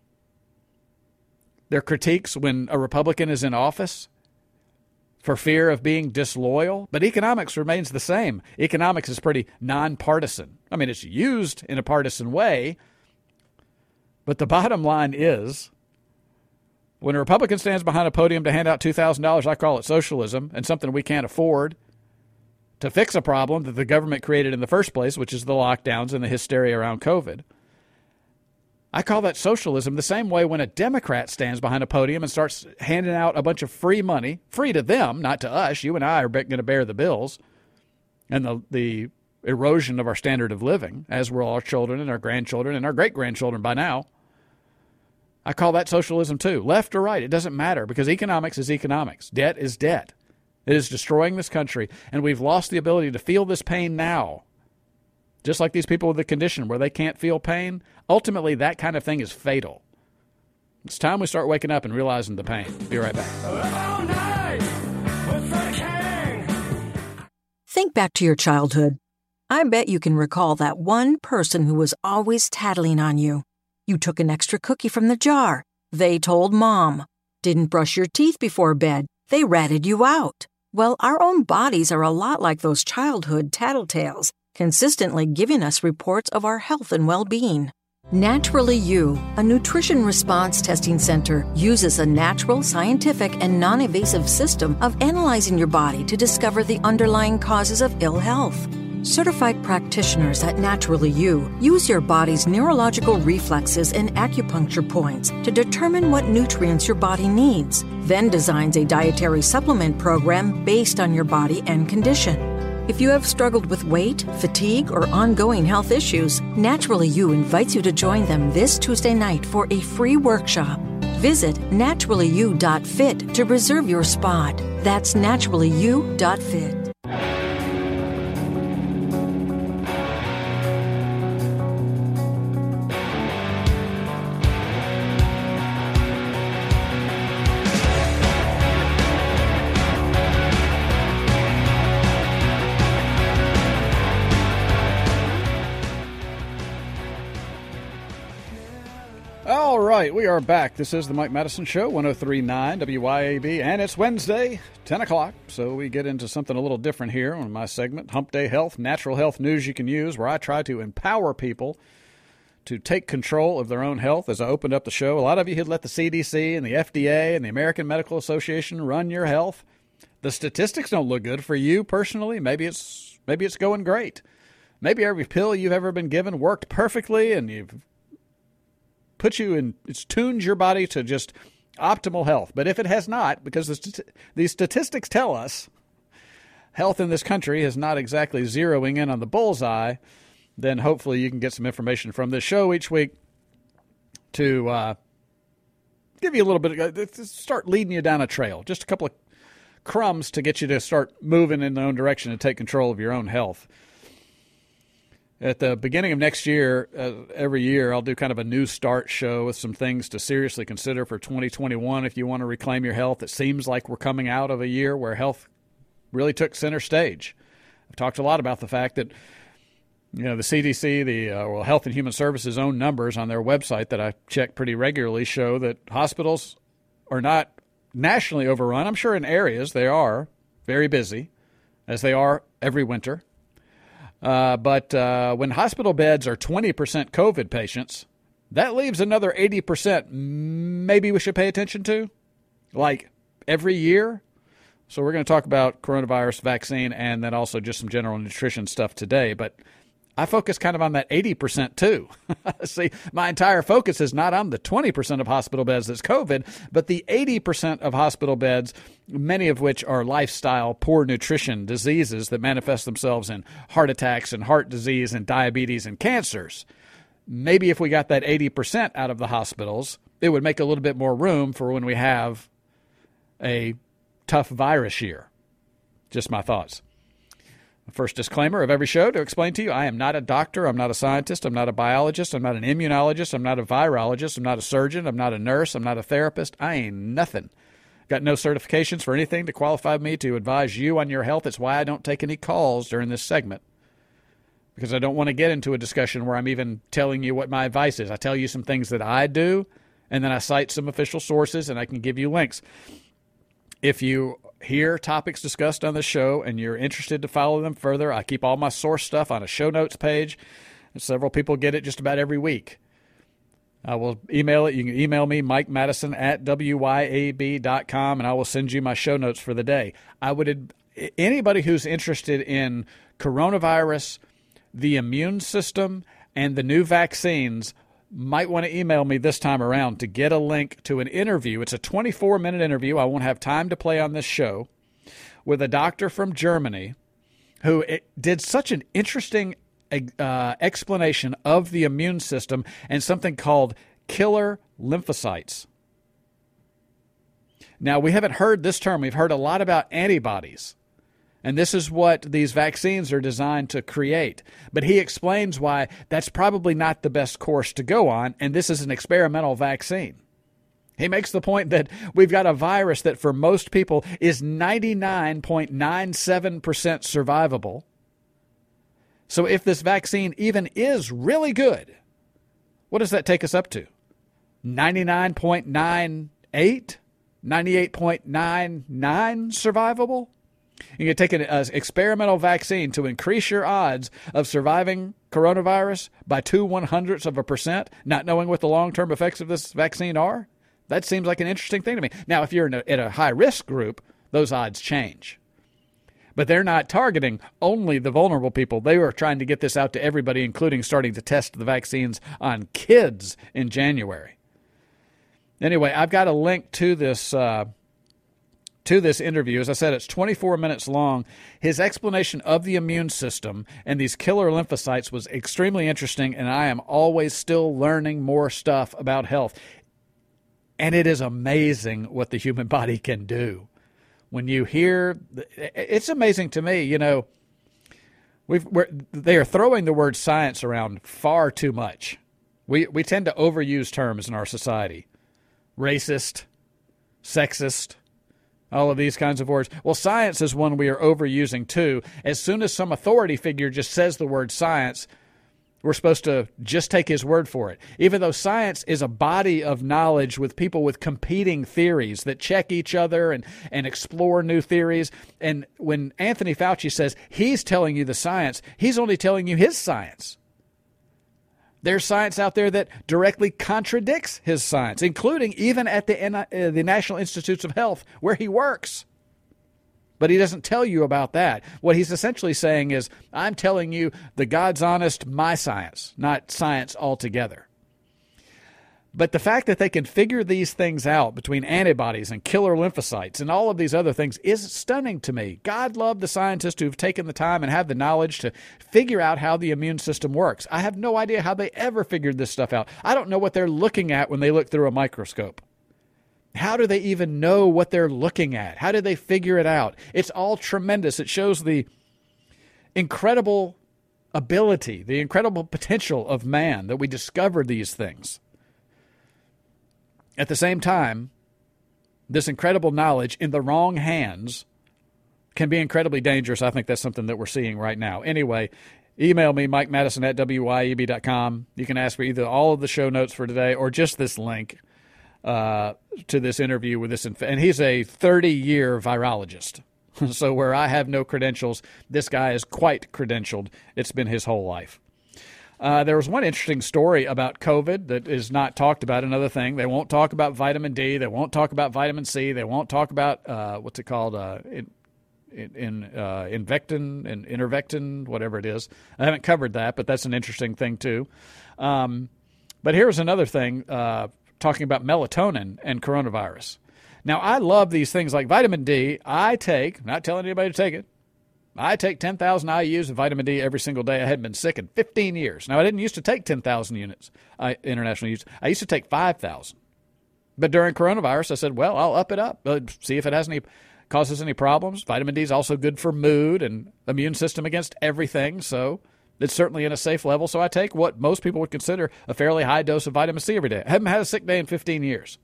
[SPEAKER 8] their critiques when a Republican is in office for fear of being disloyal. But economics remains the same. Economics is pretty nonpartisan. I mean, it's used in a partisan way, but the bottom line is, when a Republican stands behind a podium to hand out two thousand dollars, I call it socialism and something we can't afford to fix a problem that the government created in the first place, which is the lockdowns and the hysteria around COVID. I call that socialism the same way when a Democrat stands behind a podium and starts handing out a bunch of free money, free to them, not to us. You and I are going to bear the bills and the, the erosion of our standard of living, as will our children and our grandchildren and our great-grandchildren by now. I call that socialism too. Left or right, it doesn't matter, because economics is economics. Debt is debt. It is destroying this country, and we've lost the ability to feel this pain now. Just like these people with the condition where they can't feel pain, ultimately that kind of thing is fatal. It's time we start waking up and realizing the pain. Be right back.
[SPEAKER 3] Think back to your childhood. I bet you can recall that one person who was always tattling on you. You took an extra cookie from the jar. They told Mom. Didn't brush your teeth before bed. They ratted you out. Well, our own bodies are a lot like those childhood tattletales, consistently giving us reports of our health and well-being. Naturally You, a nutrition response testing center, uses a natural, scientific, and non-invasive system of analyzing your body to discover the underlying causes of ill health. Certified practitioners at Naturally You use your body's neurological reflexes and acupuncture points to determine what nutrients your body needs, then designs a dietary supplement program based on your body and condition. If you have struggled with weight, fatigue, or ongoing health issues, Naturally You invites you to join them this Tuesday night for a free workshop. Visit naturally you dot fit to reserve your spot. That's naturally you dot fit.
[SPEAKER 8] All right, we are back. This is the Mike Madison Show, one oh three point nine W Y A B, and it's Wednesday, ten o'clock, so we get into something a little different here on my segment, Hump Day Health, natural health news you can use, where I try to empower people to take control of their own health. As I opened up the show, a lot of you had let the C D C and the F D A and the American Medical Association run your health. The statistics don't look good for you personally. Maybe it's maybe it's going great. Maybe every pill you've ever been given worked perfectly, and you've put you in, it's tuned your body to just optimal health. But if it has not, because the, st- the statistics tell us health in this country is not exactly zeroing in on the bullseye, then hopefully you can get some information from this show each week to uh, give you a little bit, of, uh, start leading you down a trail. Just a couple of crumbs to get you to start moving in the own direction and take control of your own health. At the beginning of next year, uh, every year, I'll do kind of a new start show with some things to seriously consider for twenty twenty-one if you want to reclaim your health. It seems like we're coming out of a year where health really took center stage. I've talked a lot about the fact that, you know, the C D C, the uh, well, Health and Human Services' own numbers on their website that I check pretty regularly show that hospitals are not nationally overrun. I'm sure in areas they are very busy, as they are every winter. Uh, but uh, when hospital beds are twenty percent COVID patients, that leaves another eighty percent maybe we should pay attention to, like every year. So we're going to talk about coronavirus vaccine and then also just some general nutrition stuff today. But I focus kind of on that eighty percent too. See, my entire focus is not on the twenty percent of hospital beds that's COVID, but the eighty percent of hospital beds, many of which are lifestyle, poor nutrition diseases that manifest themselves in heart attacks and heart disease and diabetes and cancers. Maybe if we got that eighty percent out of the hospitals, it would make a little bit more room for when we have a tough virus year. Just my thoughts. First disclaimer of every show to explain to you, I am not a doctor, I'm not a scientist, I'm not a biologist, I'm not an immunologist, I'm not a virologist, I'm not a surgeon, I'm not a nurse, I'm not a therapist, I ain't nothing. Got no certifications for anything to qualify me to advise you on your health. It's why I don't take any calls during this segment, because I don't want to get into a discussion where I'm even telling you what my advice is. I tell you some things that I do, and then I cite some official sources, and I can give you links. If you hear topics discussed on the show and you're interested to follow them further, I keep all my source stuff on a show notes page. Several people get it just about every week. I will email it. You can email me, Mike Madison at W Y A B dot com, and I will send you my show notes for the day. I would, anybody who's interested in coronavirus, the immune system, and the new vaccines might want to email me this time around to get a link to an interview. It's a twenty-four minute interview. I won't have time to play on this show, with a doctor from Germany who did such an interesting uh, explanation of the immune system and something called killer lymphocytes. Now, we haven't heard this term. We've heard a lot about antibodies. And this is what these vaccines are designed to create. But he explains why that's probably not the best course to go on, and this is an experimental vaccine. He makes the point that we've got a virus that for most people is ninety-nine point nine seven percent survivable. So if this vaccine even is really good, what does that take us up to? ninety-nine point nine eight? ninety-eight point nine nine survivable? You can take an uh, experimental vaccine to increase your odds of surviving coronavirus by two one-hundredths of a percent, not knowing what the long-term effects of this vaccine are? That seems like an interesting thing to me. Now, if you're in a, in a high-risk group, those odds change. But they're not targeting only the vulnerable people. They were trying to get this out to everybody, including starting to test the vaccines on kids in January. Anyway, I've got a link to this uh, to this interview. As I said, it's twenty-four minutes long. His explanation of the immune system and these killer lymphocytes was extremely interesting, and I am always still learning more stuff about health. And it is amazing what the human body can do. When you hear, it's amazing to me, you know, we've, we're, they are throwing the word science around far too much. We, we tend to overuse terms in our society. Racist, sexist, all of these kinds of words. Well, science is one we are overusing too. As soon as some authority figure just says the word science, we're supposed to just take his word for it. Even though science is a body of knowledge with people with competing theories that check each other and, and explore new theories. And when Anthony Fauci says he's telling you the science, he's only telling you his science. There's science out there that directly contradicts his science, including even at the, uh, the National Institutes of Health where he works. But he doesn't tell you about that. What he's essentially saying is, I'm telling you the God's honest, my science, not science altogether. But the fact that they can figure these things out between antibodies and killer lymphocytes and all of these other things is stunning to me. God love the scientists who've taken the time and have the knowledge to figure out how the immune system works. I have no idea how they ever figured this stuff out. I don't know what they're looking at when they look through a microscope. How do they even know what they're looking at? How do they figure it out? It's all tremendous. It shows the incredible ability, the incredible potential of man that we discovered these things. At the same time, this incredible knowledge in the wrong hands can be incredibly dangerous. I think that's something that we're seeing right now. Anyway, email me, Mike Madison at W Y E B dot com. You can ask for either all of the show notes for today or just this link uh, to this interview with this. Inf- and he's a thirty-year virologist. So where I have no credentials, this guy is quite credentialed. It's been his whole life. Uh, there was one interesting story about COVID that is not talked about. Another thing, they won't talk about vitamin D. They won't talk about vitamin C. They won't talk about, uh, what's it called, uh, in, in, uh, Invectin and Intervectin, whatever it is. I haven't covered that, but that's an interesting thing too. Um, but here's another thing, uh, talking about melatonin and coronavirus. Now, I love these things like vitamin D. I take, not telling anybody to take it, I take ten thousand I U's of vitamin D every single day. I hadn't been sick in fifteen years. Now, I didn't used to take ten thousand units, uh, international units. I used to take five thousand. But during coronavirus, I said, well, I'll up it up, uh, see if it has any causes any problems. Vitamin D is also good for mood and immune system against everything, so it's certainly in a safe level. So I take what most people would consider a fairly high dose of vitamin C every day. I haven't had a sick day in fifteen years.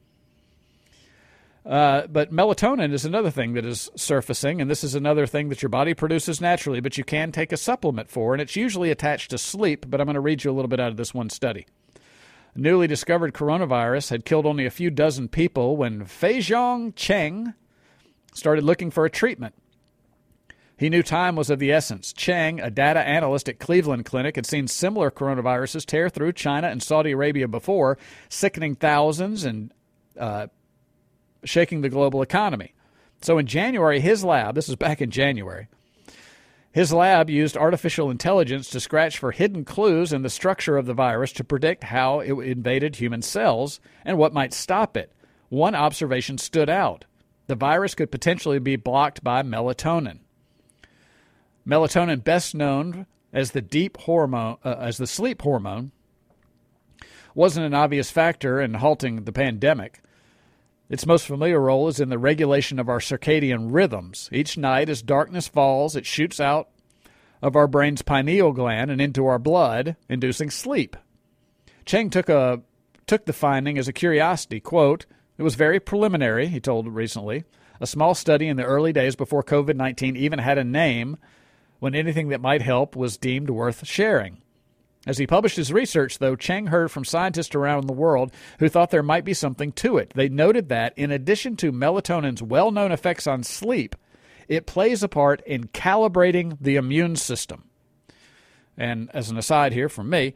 [SPEAKER 8] Uh, but melatonin is another thing that is surfacing, and this is another thing that your body produces naturally, but you can take a supplement for, and it's usually attached to sleep, but I'm going to read you a little bit out of this one study. A newly discovered coronavirus had killed only a few dozen people when Feizhong Cheng started looking for a treatment. He knew time was of the essence. Cheng, a data analyst at Cleveland Clinic, had seen similar coronaviruses tear through China and Saudi Arabia before, sickening thousands and uh, shaking the global economy. So in January, his lab, this is back in January, his lab used artificial intelligence to scratch for hidden clues in the structure of the virus to predict how it invaded human cells and what might stop it. One observation stood out. The virus could potentially be blocked by melatonin. Melatonin, best known as the deep hormone, uh, as the sleep hormone, wasn't an obvious factor in halting the pandemic. Its most familiar role is in the regulation of our circadian rhythms. Each night, as darkness falls, it shoots out of our brain's pineal gland and into our blood, inducing sleep. Cheng took a took the finding as a curiosity. Quote, "It was very preliminary," he told recently. "A small study in the early days before COVID nineteen even had a name, when anything that might help was deemed worth sharing." As he published his research, though, Cheng heard from scientists around the world who thought there might be something to it. They noted that, in addition to melatonin's well-known effects on sleep, it plays a part in calibrating the immune system. And as an aside here from me,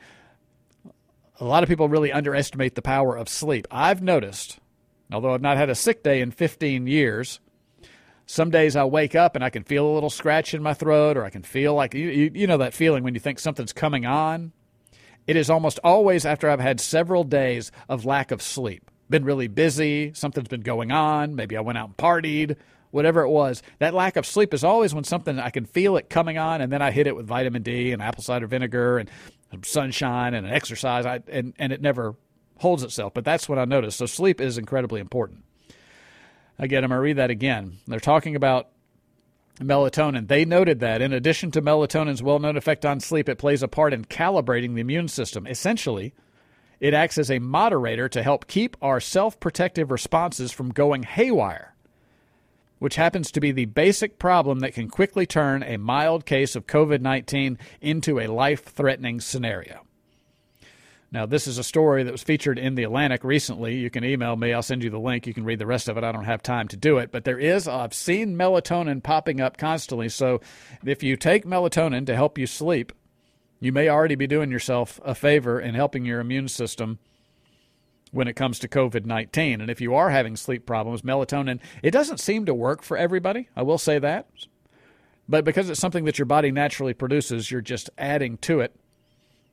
[SPEAKER 8] a lot of people really underestimate the power of sleep. I've noticed, although I've not had a sick day in fifteen years, some days I wake up and I can feel a little scratch in my throat, or I can feel like, you, you, you know that feeling when you think something's coming on? It is almost always after I've had several days of lack of sleep. Been really busy, something's been going on, maybe I went out and partied, whatever it was. That lack of sleep is always when something, I can feel it coming on, and then I hit it with vitamin D and apple cider vinegar and some sunshine and an exercise, I, and, and it never holds itself. But that's what I noticed. So sleep is incredibly important. Again, I'm going to read that again. They're talking about melatonin. They noted that in addition to melatonin's well-known effect on sleep, it plays a part in calibrating the immune system. Essentially, it acts as a moderator to help keep our self-protective responses from going haywire, which happens to be the basic problem that can quickly turn a mild case of COVID nineteen into a life-threatening scenario. Now, this is a story that was featured in The Atlantic recently. You can email me. I'll send you the link. You can read the rest of it. I don't have time to do it. But there is, I've seen melatonin popping up constantly. So if you take melatonin to help you sleep, you may already be doing yourself a favor in helping your immune system when it comes to COVID nineteen. And if you are having sleep problems, melatonin, it doesn't seem to work for everybody. I will say that. But because it's something that your body naturally produces, you're just adding to it.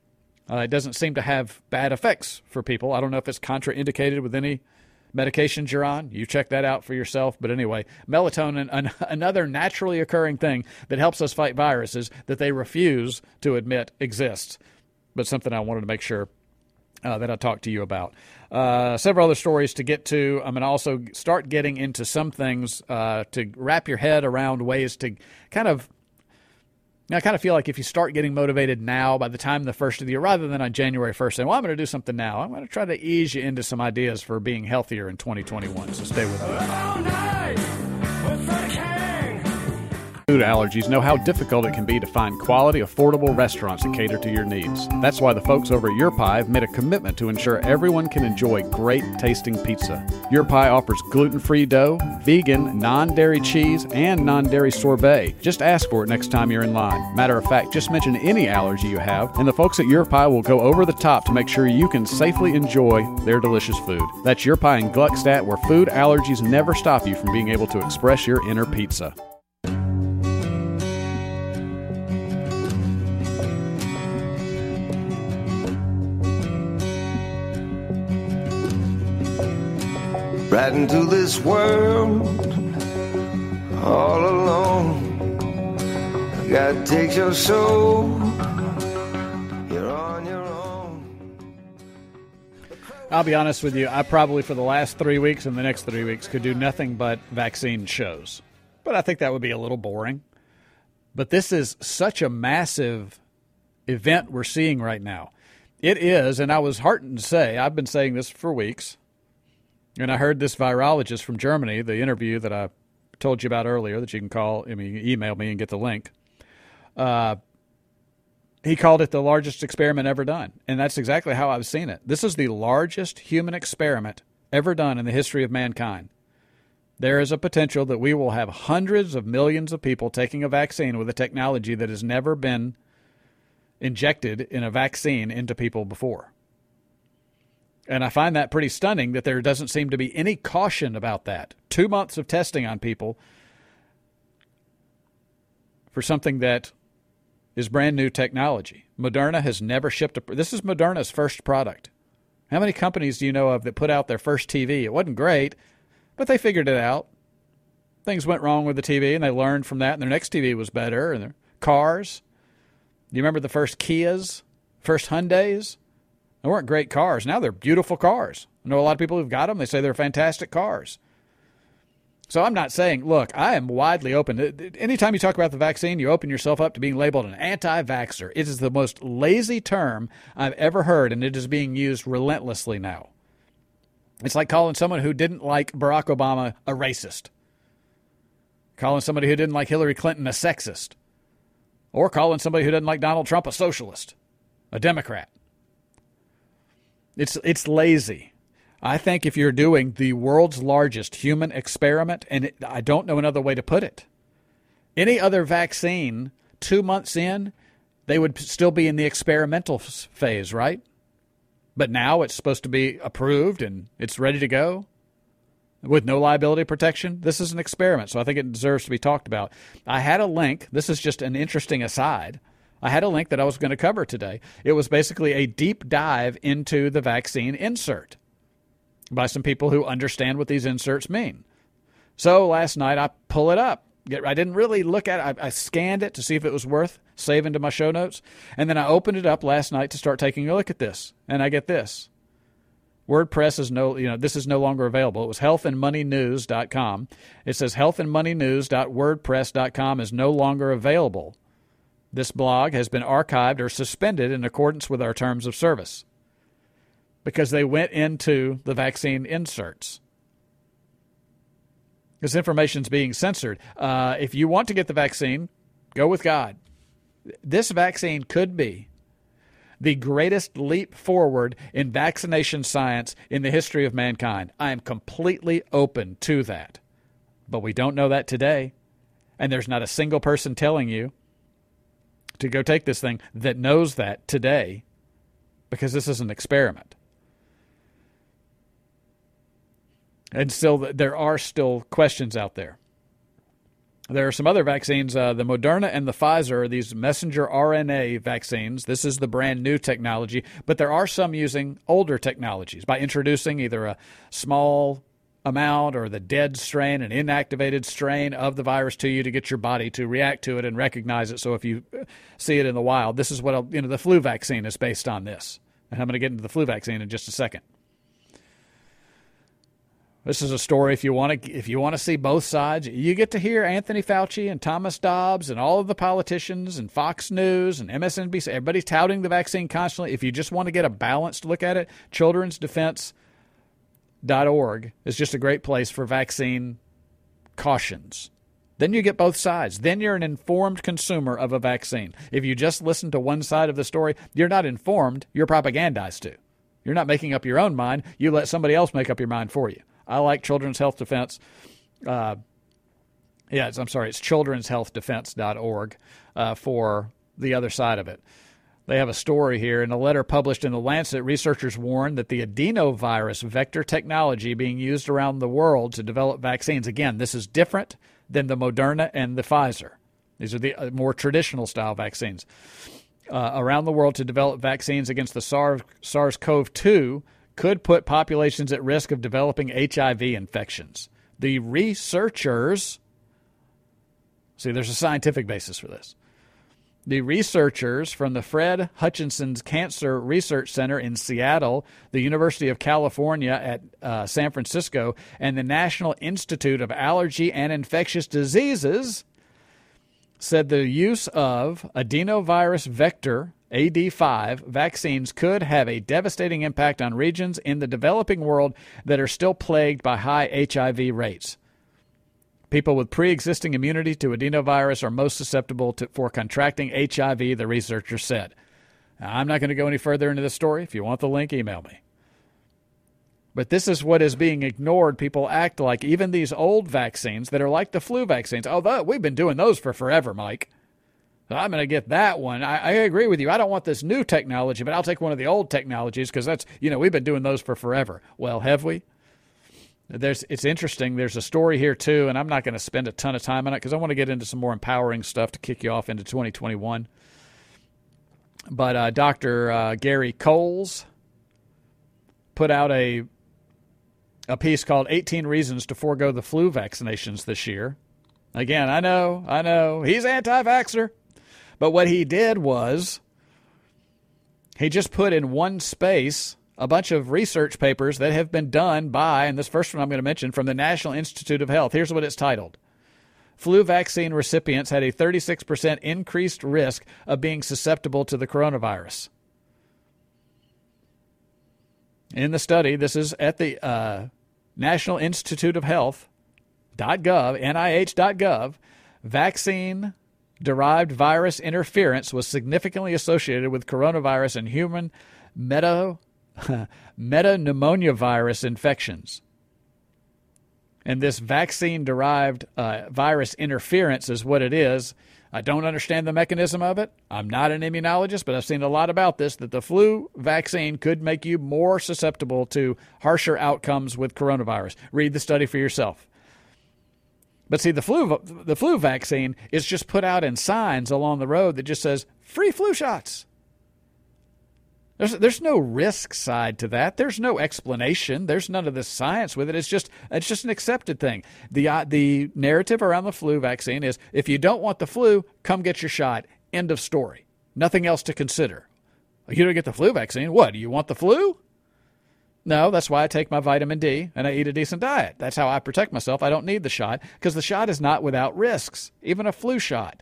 [SPEAKER 8] Uh, it doesn't seem to have bad effects for people. I don't know if it's contraindicated with any medications you're on. You check that out for yourself. But anyway, melatonin, an, another naturally occurring thing that helps us fight viruses that they refuse to admit exists, but something I wanted to make sure uh, that I talked to you about. Uh, several other stories to get to. I'm going to also start getting into some things uh, to wrap your head around ways to kind of I kind of feel like if you start getting motivated now, by the time the first of the year, rather than on January first saying, well, I'm going to do something now, I'm going to try to ease you into some ideas for being healthier in twenty twenty-one. So stay with me. Food allergies know how difficult it can be to find quality, affordable restaurants that cater to your needs. That's why the folks over at Your Pie have made a commitment to ensure everyone can enjoy great tasting pizza. Your Pie offers gluten-free dough, vegan, non-dairy cheese, and non-dairy sorbet. Just ask for it next time you're in line. Matter of fact, just mention any allergy you have, and the folks at Your Pie will go over the top to make sure you can safely enjoy their delicious food. That's Your Pie in Gluckstadt, where food allergies never stop you from being able to express your inner pizza.
[SPEAKER 9] Right into this world, all alone. God takes your soul, you're on your own.
[SPEAKER 8] I'll be honest with you, I probably for the last three weeks and the next three weeks could do nothing but vaccine shows. But I think that would be a little boring. But this is such a massive event we're seeing right now. It is, and I was heartened to say, I've been saying this for weeks, and I heard this virologist from Germany, the interview that I told you about earlier, that you can call, I mean, email me and get the link. Uh, he called it the largest experiment ever done. And that's exactly how I've seen it. This is the largest human experiment ever done in the history of mankind. There is a potential that we will have hundreds of millions of people taking a vaccine with a technology that has never been injected in a vaccine into people before. And I find that pretty stunning that there doesn't seem to be any caution about that. Two months of testing on people for something that is brand new technology. Moderna has never shipped a... This is Moderna's first product. How many companies do you know of that put out their first T V? It wasn't great, but they figured it out. Things went wrong with the T V, and they learned from that, and their next T V was better. And their cars. Do you remember the first Kias? First Hyundais? They weren't great cars. Now they're beautiful cars. I know a lot of people who've got them. They say they're fantastic cars. So I'm not saying, look, I am widely open. Anytime you talk about the vaccine, you open yourself up to being labeled an anti-vaxxer. It is the most lazy term I've ever heard, and it is being used relentlessly now. It's like calling someone who didn't like Barack Obama a racist, calling somebody who didn't like Hillary Clinton a sexist, or calling somebody who doesn't like Donald Trump a socialist, a Democrat. It's it's lazy. I think if you're doing the world's largest human experiment, and it, I don't know another way to put it, any other vaccine, two months in, they would still be in the experimental phase, right? But now it's supposed to be approved and it's ready to go with no liability protection. This is an experiment, so I think it deserves to be talked about. I had a link. This is just an interesting aside. I had a link that I was going to cover today. It was basically a deep dive into the vaccine insert by some people who understand what these inserts mean. So last night I pull it up. I didn't really look at it. I, I scanned it to see if it was worth saving to my show notes. And then I opened it up last night to start taking a look at this. And I get this. WordPress is no, you know, this is no longer available. It was health and money news dot com. It says health and money news dot wordpress dot com is no longer available. This blog has been archived or suspended in accordance with our terms of service because they went into the vaccine inserts. This information is being censored. Uh, if you want to get the vaccine, go with God. This vaccine could be the greatest leap forward in vaccination science in the history of mankind. I am completely open to that. But we don't know that today. And there's not a single person telling you to go take this thing that knows that today, because this is an experiment. And still, there are still questions out there. There are some other vaccines. Uh, the Moderna and the Pfizer are these messenger R N A vaccines. This is the brand new technology, but there are some using older technologies by introducing either a small amount or the dead strain, an inactivated strain of the virus to you to get your body to react to it and recognize it. So if you see it in the wild, this is what, you know, the flu vaccine is based on this. And I'm going to get into the flu vaccine in just a second. This is a story if you want to if you want to see both sides. You get to hear Anthony Fauci and Thomas Dobbs and all of the politicians and Fox News and M S N B C. Everybody's touting the vaccine constantly. If you just want to get a balanced look at it, children's defense dot org is just a great place for vaccine cautions. Then you get both sides. Then you're an informed consumer of a vaccine. If you just listen to one side of the story, you're not informed. You're propagandized to. You're not making up your own mind. You let somebody else make up your mind for you. I like Children's Health Defense. Uh, yeah, it's, I'm sorry, it's children's health defense dot org uh, for the other side of it. They have a story here. In a letter published in The Lancet, researchers warn that the adenovirus vector technology being used around the world to develop vaccines, again, this is different than the Moderna and the Pfizer. These are the uh, more traditional style vaccines. Uh, around the world to develop vaccines against the SARS, SARS-C o V two could put populations at risk of developing H I V infections. The researchers, see, there's a scientific basis for this. The researchers from the Fred Hutchinson's Cancer Research Center in Seattle, the University of California at uh, San Francisco, and the National Institute of Allergy and Infectious Diseases said the use of adenovirus vector A D five vaccines could have a devastating impact on regions in the developing world that are still plagued by high H I V rates. People with pre-existing immunity to adenovirus are most susceptible to, for contracting H I V, the researcher said. Now, I'm not going to go any further into this story. If you want the link, email me. But this is what is being ignored. People act like even these old vaccines that are like the flu vaccines. Oh, we've been doing those for forever, Mike. I'm going to get that one. I, I agree with you. I don't want this new technology, but I'll take one of the old technologies because that's, you know, we've been doing those for forever. Well, have we? There's, it's interesting. There's a story here, too, and I'm not going to spend a ton of time on it because I want to get into some more empowering stuff to kick you off into twenty twenty-one. But uh, Doctor Uh, Gary Coles put out a a piece called eighteen Reasons to Forego the Flu Vaccinations This Year. Again, I know, I know, he's anti-vaxxer. But what he did was he just put in one space a bunch of research papers that have been done by, and this first one I'm going to mention, from the National Institute of Health. Here's what it's titled. Flu vaccine recipients had a thirty-six percent increased risk of being susceptible to the coronavirus. In the study, this is at the uh, National Institute of Health dot gov, N I H dot gov, vaccine-derived virus interference was significantly associated with coronavirus and human meta, metapneumonia virus infections. And this vaccine-derived uh, virus interference is what it is. I don't understand the mechanism of it. I'm not an immunologist, but I've seen a lot about this, that the flu vaccine could make you more susceptible to harsher outcomes with coronavirus. Read the study for yourself. But see, the flu the flu vaccine is just put out in signs along the road that just says, free flu shots. There's, there's no risk side to that. There's no explanation. There's none of this science with it. It's just it's just an accepted thing. The, uh, the narrative around the flu vaccine is, if you don't want the flu, come get your shot. End of story. Nothing else to consider. You don't get the flu vaccine. What, do you want the flu? No, that's why I take my vitamin D and I eat a decent diet. That's how I protect myself. I don't need the shot because the shot is not without risks, even a flu shot.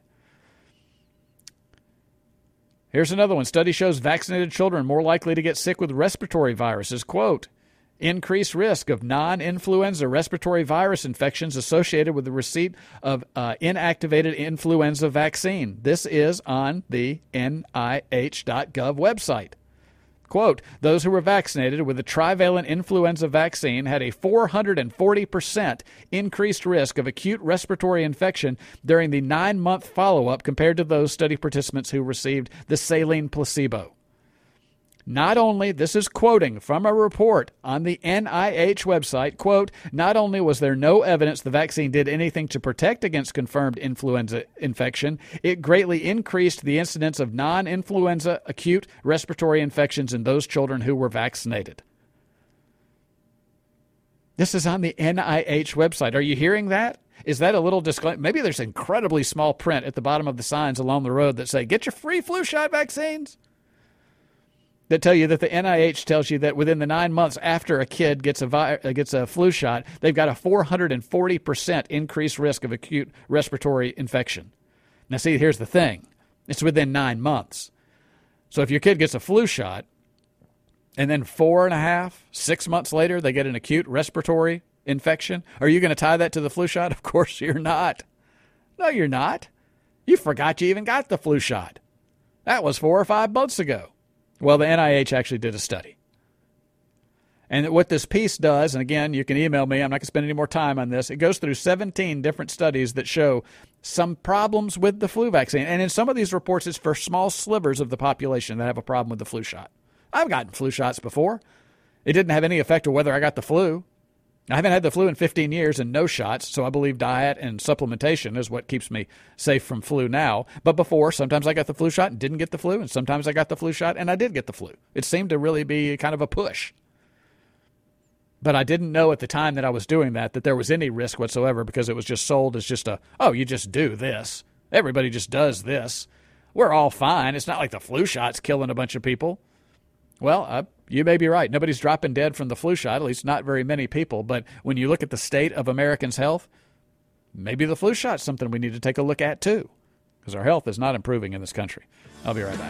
[SPEAKER 8] Here's another one. Study shows vaccinated children more likely to get sick with respiratory viruses. Quote, increased risk of non-influenza respiratory virus infections associated with the receipt of uh, inactivated influenza vaccine. This is on the N I H dot gov website. Quote, those who were vaccinated with the trivalent influenza vaccine had a four hundred forty percent increased risk of acute respiratory infection during the nine-month follow-up compared to those study participants who received the saline placebo. Not only, this is quoting from a report on the N I H website, quote, not only was there no evidence the vaccine did anything to protect against confirmed influenza infection, it greatly increased the incidence of non-influenza acute respiratory infections in those children who were vaccinated. This is on the N I H website. Are you hearing that? Is that a little disclaimer? Maybe there's incredibly small print at the bottom of the signs along the road that say, get your free flu shot vaccines. That tell you that the N I H tells you that within the nine months after a kid gets a vi- gets a flu shot, they've got a four hundred forty percent increased risk of acute respiratory infection. Now, see, here's the thing. It's within nine months. So if your kid gets a flu shot and then four and a half, six months later, they get an acute respiratory infection, are you going to tie that to the flu shot? Of course you're not. No, you're not. You forgot you even got the flu shot. That was four or five months ago. Well, the N I H actually did a study. And what this piece does, and again, you can email me, I'm not going to spend any more time on this, it goes through seventeen different studies that show some problems with the flu vaccine. And in some of these reports, it's for small slivers of the population that have a problem with the flu shot. I've gotten flu shots before. It didn't have any effect on whether I got the flu. I haven't had the flu in fifteen years and no shots, so I believe diet and supplementation is what keeps me safe from flu now. But before, sometimes I got the flu shot and didn't get the flu, and sometimes I got the flu shot and I did get the flu. It seemed to really be kind of a push. But I didn't know at the time that I was doing that that there was any risk whatsoever, because it was just sold as just a, oh, you just do this. Everybody just does this. We're all fine. It's not like the flu shot's killing a bunch of people. Well, uh, you may be right. Nobody's dropping dead from the flu shot, at least not very many people. But when you look at the state of Americans' health, maybe the flu shot's something we need to take a look at too, because our health is not improving in this country. I'll be right back.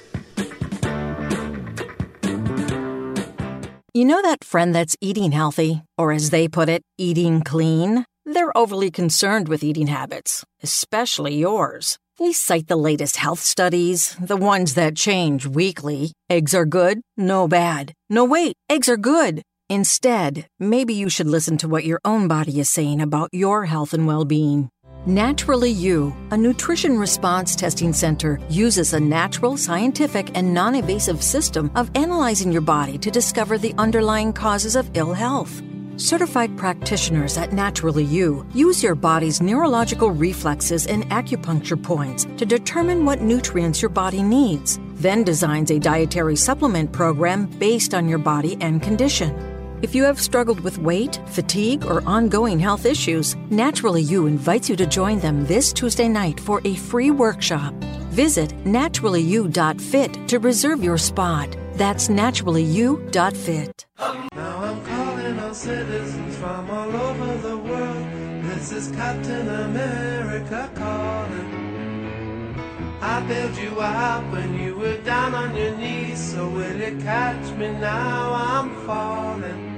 [SPEAKER 3] You know that friend that's eating healthy, or as they put it, eating clean? They're overly concerned with eating habits, especially yours. They cite the latest health studies, the ones that change weekly. Eggs are good? No bad. No, wait, eggs are good. Instead, maybe you should listen to what your own body is saying about your health and well-being. Naturally You, a nutrition response testing center, uses a natural, scientific, and non-invasive system of analyzing your body to discover the underlying causes of ill health. Certified practitioners at Naturally You use your body's neurological reflexes and acupuncture points to determine what nutrients your body needs, then designs a dietary supplement program based on your body and condition. If you have struggled with weight, fatigue, or ongoing health issues, Naturally You invites you to join them this Tuesday night for a free workshop. Visit naturally you dot fit to reserve your spot. That's naturally you dot fit.
[SPEAKER 9] Now I'm calling on citizens from all over the world. This is Captain America calling. I bailed you out when you were down on your knees. So will you catch me now? I'm falling.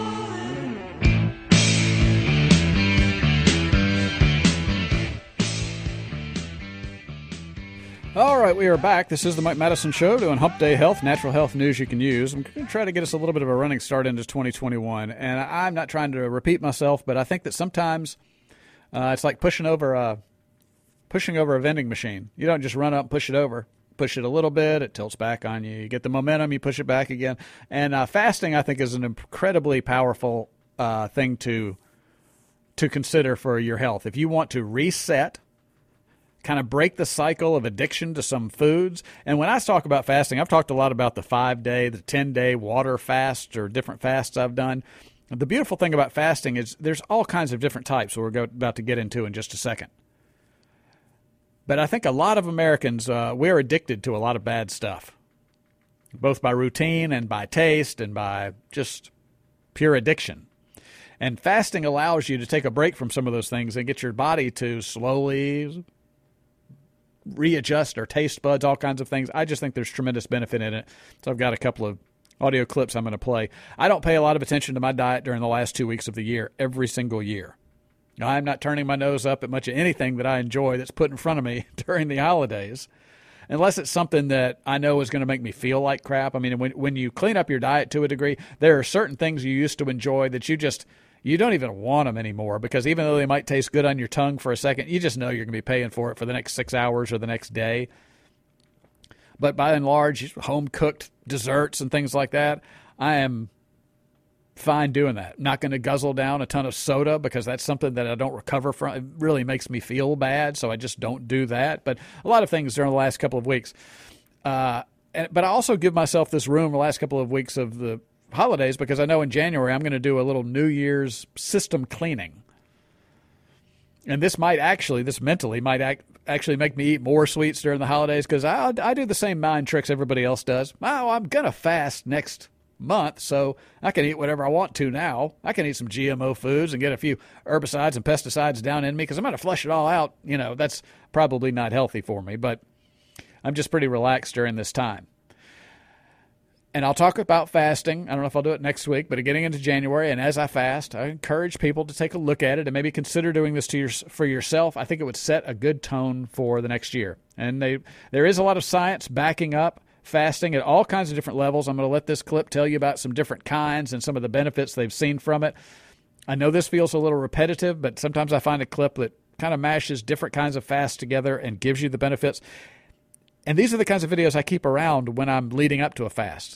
[SPEAKER 8] All right, we are back. This is the Mike Madison Show, doing Hump Day Health, natural health news you can use. I'm going to try to get us a little bit of a running start into twenty twenty-one. And I'm not trying to repeat myself, but I think that sometimes uh, it's like pushing over a pushing over a vending machine. You don't just run up and push it over. Push it a little bit, it tilts back on you. You get the momentum, you push it back again. And uh, fasting, I think, is an incredibly powerful uh, thing to to consider for your health. If you want to reset, kind of break the cycle of addiction to some foods. And when I talk about fasting, I've talked a lot about the five-day, the ten-day water fast or different fasts I've done. The beautiful thing about fasting is there's all kinds of different types we're about to get into in just a second. But I think a lot of Americans, uh, we're addicted to a lot of bad stuff, both by routine and by taste and by just pure addiction. And fasting allows you to take a break from some of those things and get your body to slowly readjust our taste buds, all kinds of things. I just think there's tremendous benefit in it. So I've got a couple of audio clips I'm going to play. I don't pay a lot of attention to my diet during the last two weeks of the year, every single year. I'm not turning my nose up at much of anything that I enjoy that's put in front of me during the holidays, unless it's something that I know is going to make me feel like crap. I mean, when when you clean up your diet to a degree, there are certain things you used to enjoy that you just you don't even want them anymore, because even though they might taste good on your tongue for a second, you just know you're going to be paying for it for the next six hours or the next day. But by and large, home-cooked desserts and things like that, I am fine doing that. I'm not going to guzzle down a ton of soda because that's something that I don't recover from. It really makes me feel bad, so I just don't do that. But a lot of things during the last couple of weeks. Uh, and, but I also give myself this room the last couple of weeks of the holidays because I know in January I'm going to do a little New Year's system cleaning. And this might actually, this mentally might act, actually make me eat more sweets during the holidays because I, I do the same mind tricks everybody else does. Oh, I'm going to fast next month, so I can eat whatever I want to now. I can eat some G M O foods and get a few herbicides and pesticides down in me because I'm going to flush it all out. You know, that's probably not healthy for me, but I'm just pretty relaxed during this time. And I'll talk about fasting. I don't know if I'll do it next week, but getting into January, and as I fast, I encourage people to take a look at it and maybe consider doing this to your, for yourself. I think it would set a good tone for the next year. And they, there is a lot of science backing up fasting at all kinds of different levels. I'm going to let this clip tell you about some different kinds and some of the benefits they've seen from it. I know this feels a little repetitive, but sometimes I find a clip that kind of mashes different kinds of fasts together and gives you the benefits. And these are the kinds of videos I keep around when I'm leading up to a fast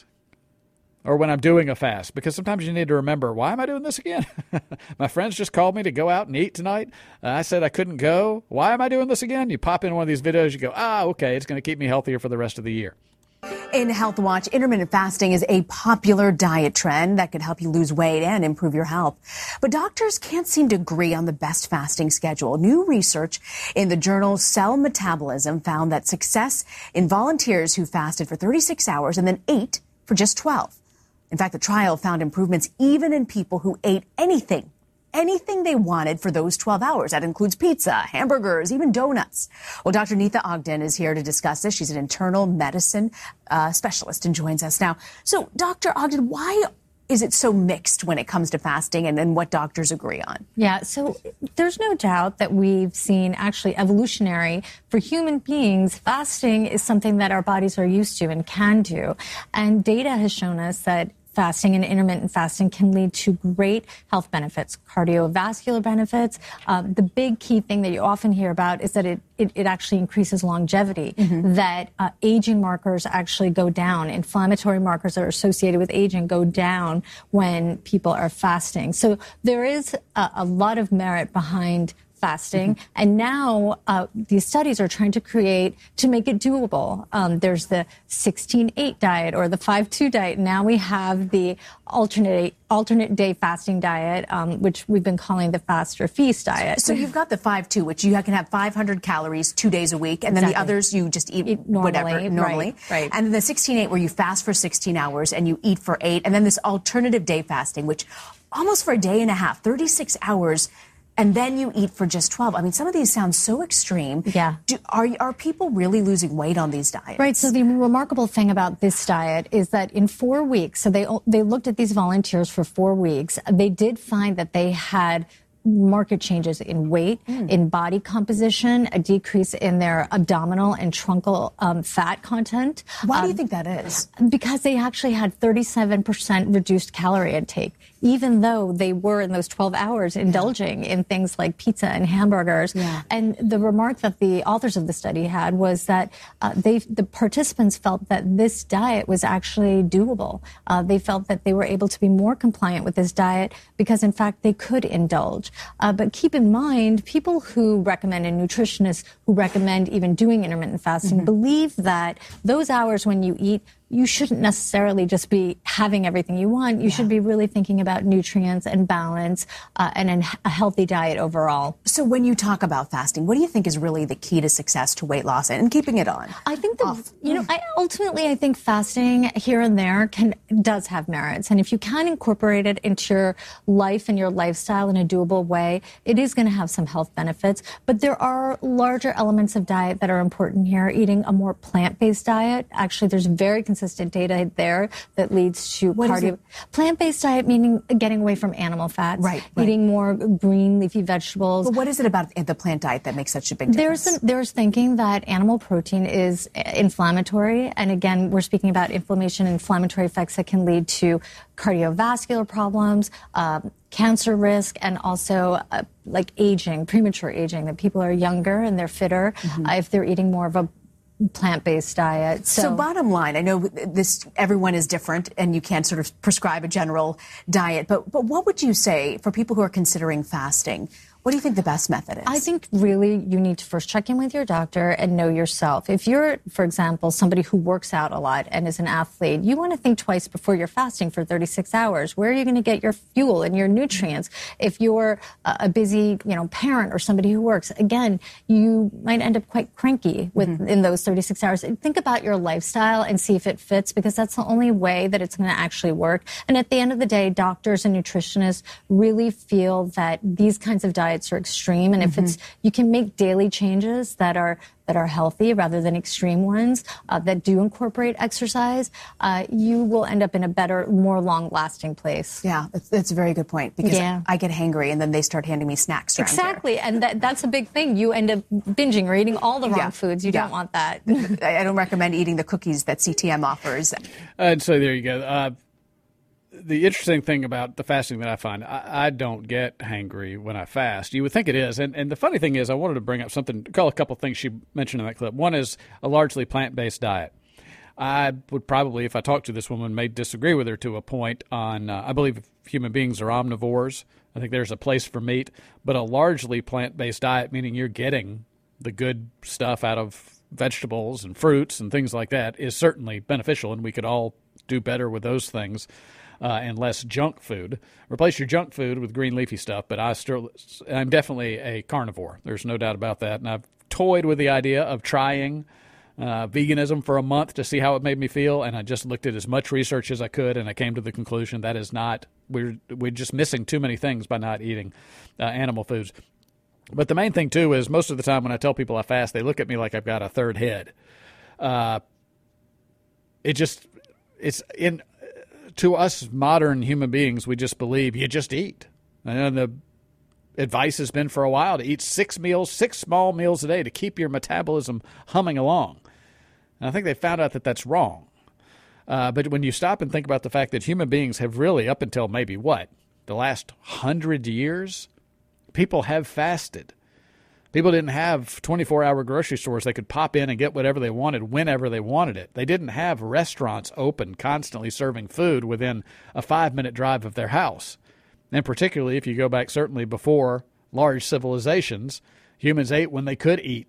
[SPEAKER 8] or when I'm doing a fast, because sometimes you need to remember, why am I doing this again? My friends just called me to go out and eat tonight. Uh, I said I couldn't go. Why am I doing this again? You pop in one of these videos, you go, ah, okay, it's going to keep me healthier for the rest of the year.
[SPEAKER 11] In Health Watch, intermittent fasting is a popular diet trend that could help you lose weight and improve your health. But doctors can't seem to agree on the best fasting schedule. New research in the journal Cell Metabolism found that success in volunteers who fasted for thirty-six hours and then ate for just twelve. In fact, the trial found improvements even in people who ate anything. anything they wanted for those twelve hours. That includes pizza, hamburgers, even donuts. Well, Doctor Neetha Ogden is here to discuss this. She's an internal medicine uh, specialist and joins us now. So, Doctor Ogden, why is it so mixed when it comes to fasting and, and what doctors agree on?
[SPEAKER 12] Yeah, so there's no doubt that we've seen actually evolutionary for human beings, fasting is something that our bodies are used to and can do. And data has shown us that fasting and intermittent fasting can lead to great health benefits, cardiovascular benefits. Um, the big key thing that you often hear about is that it, it, it actually increases longevity, mm-hmm. that uh, aging markers actually go down. Inflammatory markers that are associated with aging go down when people are fasting. So there is a, a lot of merit behind fasting. Mm-hmm. And now uh, these studies are trying to create, to make it doable. Um, there's the sixteen eight diet or the five two diet. Now we have the alternate alternate day fasting diet, um, which we've been calling the fast or feast diet.
[SPEAKER 11] So you've got the five two, which you can have five hundred calories two days a week, and exactly. then the others you just eat, eat normally, whatever, normally.
[SPEAKER 12] Right, right.
[SPEAKER 11] And then the sixteen eight where you fast for sixteen hours and you eat for eight. And then this alternative day fasting, which almost for a day and a half, thirty-six hours, and then you eat for just twelve. I mean, some of these sound so extreme.
[SPEAKER 12] Yeah.
[SPEAKER 11] Do, are are people really losing weight on these diets?
[SPEAKER 12] Right. So the remarkable thing about this diet is that in four weeks, so they they looked at these volunteers for four weeks. They did find that they had marked changes in weight, mm. in body composition, a decrease in their abdominal and truncal um, fat content.
[SPEAKER 11] Why
[SPEAKER 12] um,
[SPEAKER 11] do you think that is?
[SPEAKER 12] Because they actually had thirty-seven percent reduced calorie intake, even though they were in those twelve hours indulging yeah. in things like pizza and hamburgers.
[SPEAKER 11] Yeah.
[SPEAKER 12] And the remark that the authors of the study had was that uh, they, the participants felt that this diet was actually doable. Uh, they felt that they were able to be more compliant with this diet because, in fact, they could indulge. Uh, but keep in mind, people who recommend, and nutritionists who recommend even doing intermittent fasting, mm-hmm. believe that those hours when you eat, you shouldn't necessarily just be having everything you want. You yeah. should be really thinking about nutrients and balance uh, and an, a healthy diet overall.
[SPEAKER 11] So when you talk about fasting, what do you think is really the key to success to weight loss and keeping it on?
[SPEAKER 12] I think that, you know, I, ultimately I think fasting here and there can does have merits. And if you can incorporate it into your life and your lifestyle in a doable way, it is going to have some health benefits. But there are larger elements of diet that are important here. Eating a more plant-based diet. Actually, there's very consistent data there that leads to
[SPEAKER 11] what
[SPEAKER 12] cardio. Plant-based diet meaning getting away from animal fats,
[SPEAKER 11] right, right.
[SPEAKER 12] eating more green leafy vegetables.
[SPEAKER 11] But what is it about the plant diet that makes such a big difference?
[SPEAKER 12] There's a, there's thinking that animal protein is inflammatory, and again, we're speaking about inflammation, inflammatory effects that can lead to cardiovascular problems, uh, cancer risk, and also uh, like aging, premature aging. That people are younger and they're fitter mm-hmm. uh, if they're eating more of a plant-based diet. So,
[SPEAKER 11] so bottom line, I know this, everyone is different and you can't sort of prescribe a general diet, but, but what would you say for people who are considering fasting? What do you think the best method is?
[SPEAKER 12] I think really you need to first check in with your doctor and know yourself. If you're, for example, somebody who works out a lot and is an athlete, you want to think twice before you're fasting for thirty-six hours. Where are you going to get your fuel and your nutrients? If you're a busy, you know, parent or somebody who works, again, you might end up quite cranky with, mm-hmm. in those thirty-six hours. Think about your lifestyle and see if it fits, because that's the only way that it's going to actually work. And at the end of the day, doctors and nutritionists really feel that these kinds of diets are extreme, and if mm-hmm. it's, you can make daily changes that are that are healthy rather than extreme ones uh, that do incorporate exercise, uh, you will end up in a better, more long-lasting place.
[SPEAKER 11] Yeah, that's, that's a very good point, because
[SPEAKER 12] yeah.
[SPEAKER 11] I get hangry and then they start handing me snacks around
[SPEAKER 12] Exactly,
[SPEAKER 11] here.
[SPEAKER 12] and that, that's a big thing. You end up binging or eating all the wrong
[SPEAKER 11] yeah.
[SPEAKER 12] foods. You
[SPEAKER 11] yeah.
[SPEAKER 12] don't want that.
[SPEAKER 11] I don't recommend eating the cookies that C T M offers.
[SPEAKER 8] And so there you go. Uh, The interesting thing about the fasting that I find, I, I don't get hangry when I fast. You would think it is. And, and the funny thing is, I wanted to bring up something, call a couple of things she mentioned in that clip. One is a largely plant-based diet. I would probably, if I talked to this woman, may disagree with her to a point on, uh, I believe human beings are omnivores. I think there's a place for meat. But a largely plant-based diet, meaning you're getting the good stuff out of vegetables and fruits and things like that, is certainly beneficial, and we could all do better with those things. Uh, and less junk food. Replace your junk food with green leafy stuff, but I still, I'm definitely a carnivore. There's no doubt about that. And I've toyed with the idea of trying uh, veganism for a month to see how it made me feel, and I just looked at as much research as I could, and I came to the conclusion that is not, we're, we're just missing too many things by not eating uh, animal foods. But the main thing, too, is most of the time when I tell people I fast, they look at me like I've got a third head. Uh, it just, it's in... To us modern human beings, we just believe you just eat. And the advice has been for a while to eat six meals, six small meals a day to keep your metabolism humming along. And I think they found out that that's wrong. Uh, but when you stop and think about the fact that human beings have really, up until maybe what, the last hundred years, people have fasted. People didn't have twenty-four hour grocery stores. They could pop in and get whatever they wanted whenever they wanted it. They didn't have restaurants open, constantly serving food within a five-minute drive of their house. And particularly if you go back certainly before large civilizations, humans ate when they could eat.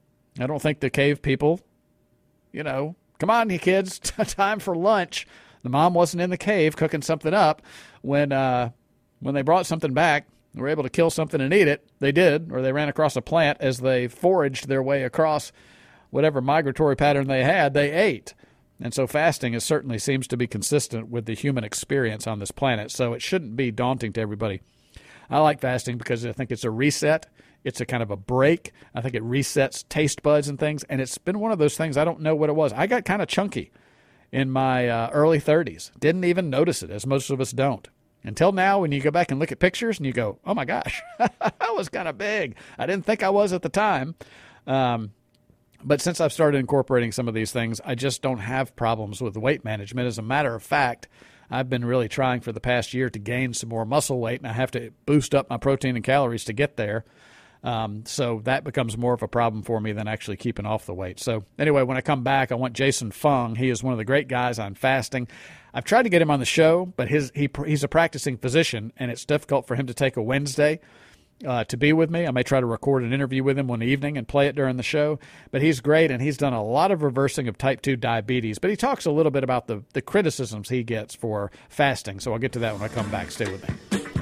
[SPEAKER 8] I don't think the cave people, you know, come on, you kids, time for lunch. The mom wasn't in the cave cooking something up. When, uh, when they brought something back, were able to kill something and eat it, they did, or they ran across a plant as they foraged their way across whatever migratory pattern they had, they ate. And so fasting is certainly seems to be consistent with the human experience on this planet, so it shouldn't be daunting to everybody. I like fasting because I think it's a reset. It's a kind of a break. I think it resets taste buds and things, and it's been one of those things, I don't know what it was. I got kind of chunky in my uh, early thirties. Didn't even notice it, as most of us don't. Until now, when you go back and look at pictures and you go, oh, my gosh, I was kind of big. I didn't think I was at the time. Um, but since I've started incorporating some of these things, I just don't have problems with weight management. As a matter of fact, I've been really trying for the past year to gain some more muscle weight, and I have to boost up my protein and calories to get there. Um, so that becomes more of a problem for me than actually keeping off the weight. So anyway, when I come back, I want Jason Fung. He is one of the great guys on fasting. I've tried to get him on the show, but his he he's a practicing physician, and it's difficult for him to take a Wednesday uh, to be with me. I may try to record an interview with him one evening and play it during the show. But he's great, and he's done a lot of reversing of type two diabetes. But he talks a little bit about the, the criticisms he gets for fasting. So I'll get to that when I come back. Stay with me.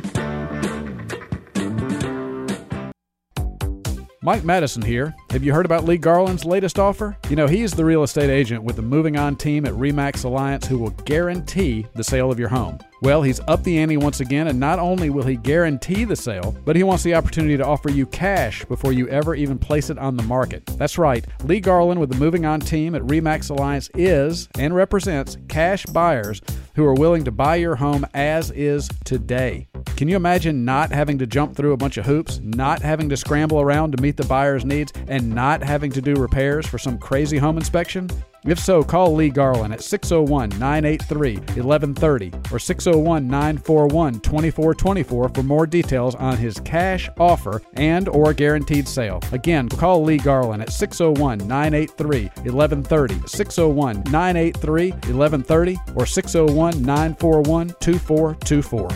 [SPEAKER 8] Mike Madison here. Have you heard about Lee Garland's latest offer? You know, he's the real estate agent with the Moving On team at RE/MAX Alliance who will guarantee the sale of your home. Well, he's upped the ante once again, and not only will he guarantee the sale, but he wants the opportunity to offer you cash before you ever even place it on the market. That's right. Lee Garland with the Moving On team at RE/MAX Alliance is and represents cash buyers who are willing to buy your home as is today. Can you imagine not having to jump through a bunch of hoops, not having to scramble around to meet the buyer's needs, and not having to do repairs for some crazy home inspection? If so, call Lee Garland at six oh one, nine eight three, one one three oh or six oh one, nine four one, two four two four for more details on his cash offer and or guaranteed sale. Again, call Lee Garland at six oh one, nine eight three, one one three oh, six oh one, nine eight three, one one three oh or six oh one, nine four one, two four two four.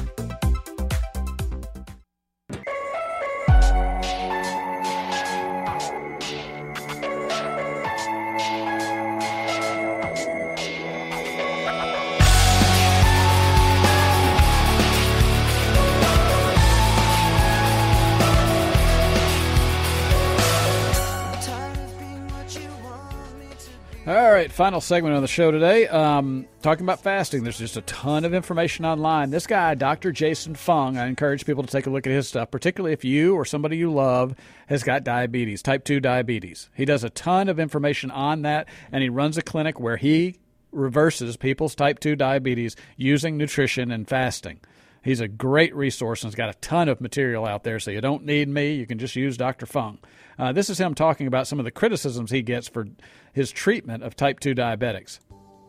[SPEAKER 8] All right, final segment of the show today, um, talking about fasting. There's just a ton of information online. This guy, Doctor Jason Fung, I encourage people to take a look at his stuff, particularly if you or somebody you love has got diabetes, type two diabetes. He does a ton of information on that, and he runs a clinic where he reverses people's type two diabetes using nutrition and fasting. He's a great resource and has got a ton of material out there, so you don't need me. You can just use Doctor Fung. Uh, this is him talking about some of the criticisms he gets for his treatment of type two diabetics.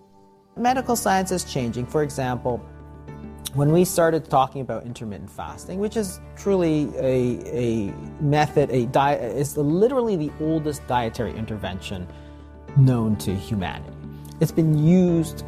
[SPEAKER 13] Medical science is changing. For example, when we started talking about intermittent fasting, which is truly a, a method, a diet, it's literally the oldest dietary intervention known to humanity. It's been used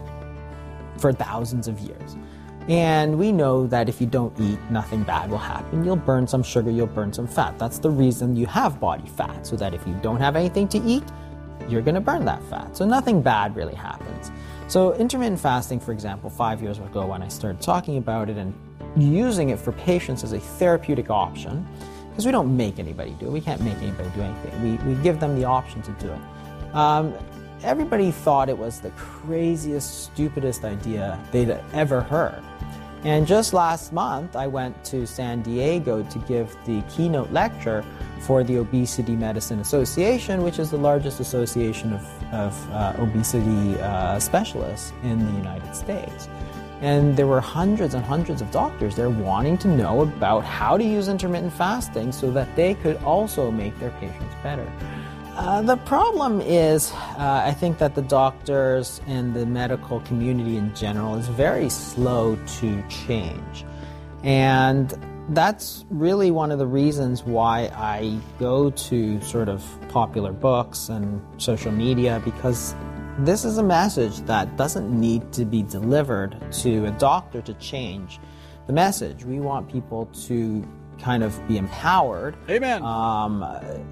[SPEAKER 13] for thousands of years. And we know that if you don't eat, nothing bad will happen. You'll burn some sugar, you'll burn some fat. That's the reason you have body fat, so that if you don't have anything to eat, you're going to burn that fat. So nothing bad really happens. So intermittent fasting, for example, five years ago when I started talking about it and using it for patients as a therapeutic option, because we don't make anybody do it. We can't make anybody do anything. We, we give them the option to do it. Um, everybody thought it was the craziest, stupidest idea they'd ever heard. And just last month, I went to San Diego to give the keynote lecture for the Obesity Medicine Association, which is the largest association of, of uh, obesity uh, specialists in the United States. And there were hundreds and hundreds of doctors there wanting to know about how to use intermittent fasting so that they could also make their patients better. Uh, the problem is, uh, I think that the doctors and the medical community in general is very slow to change. And that's really one of the reasons why I go to sort of popular books and social media, because this is a message that doesn't need to be delivered to a doctor to change the message. We want people to kind of be empowered.
[SPEAKER 8] Amen.
[SPEAKER 13] Um,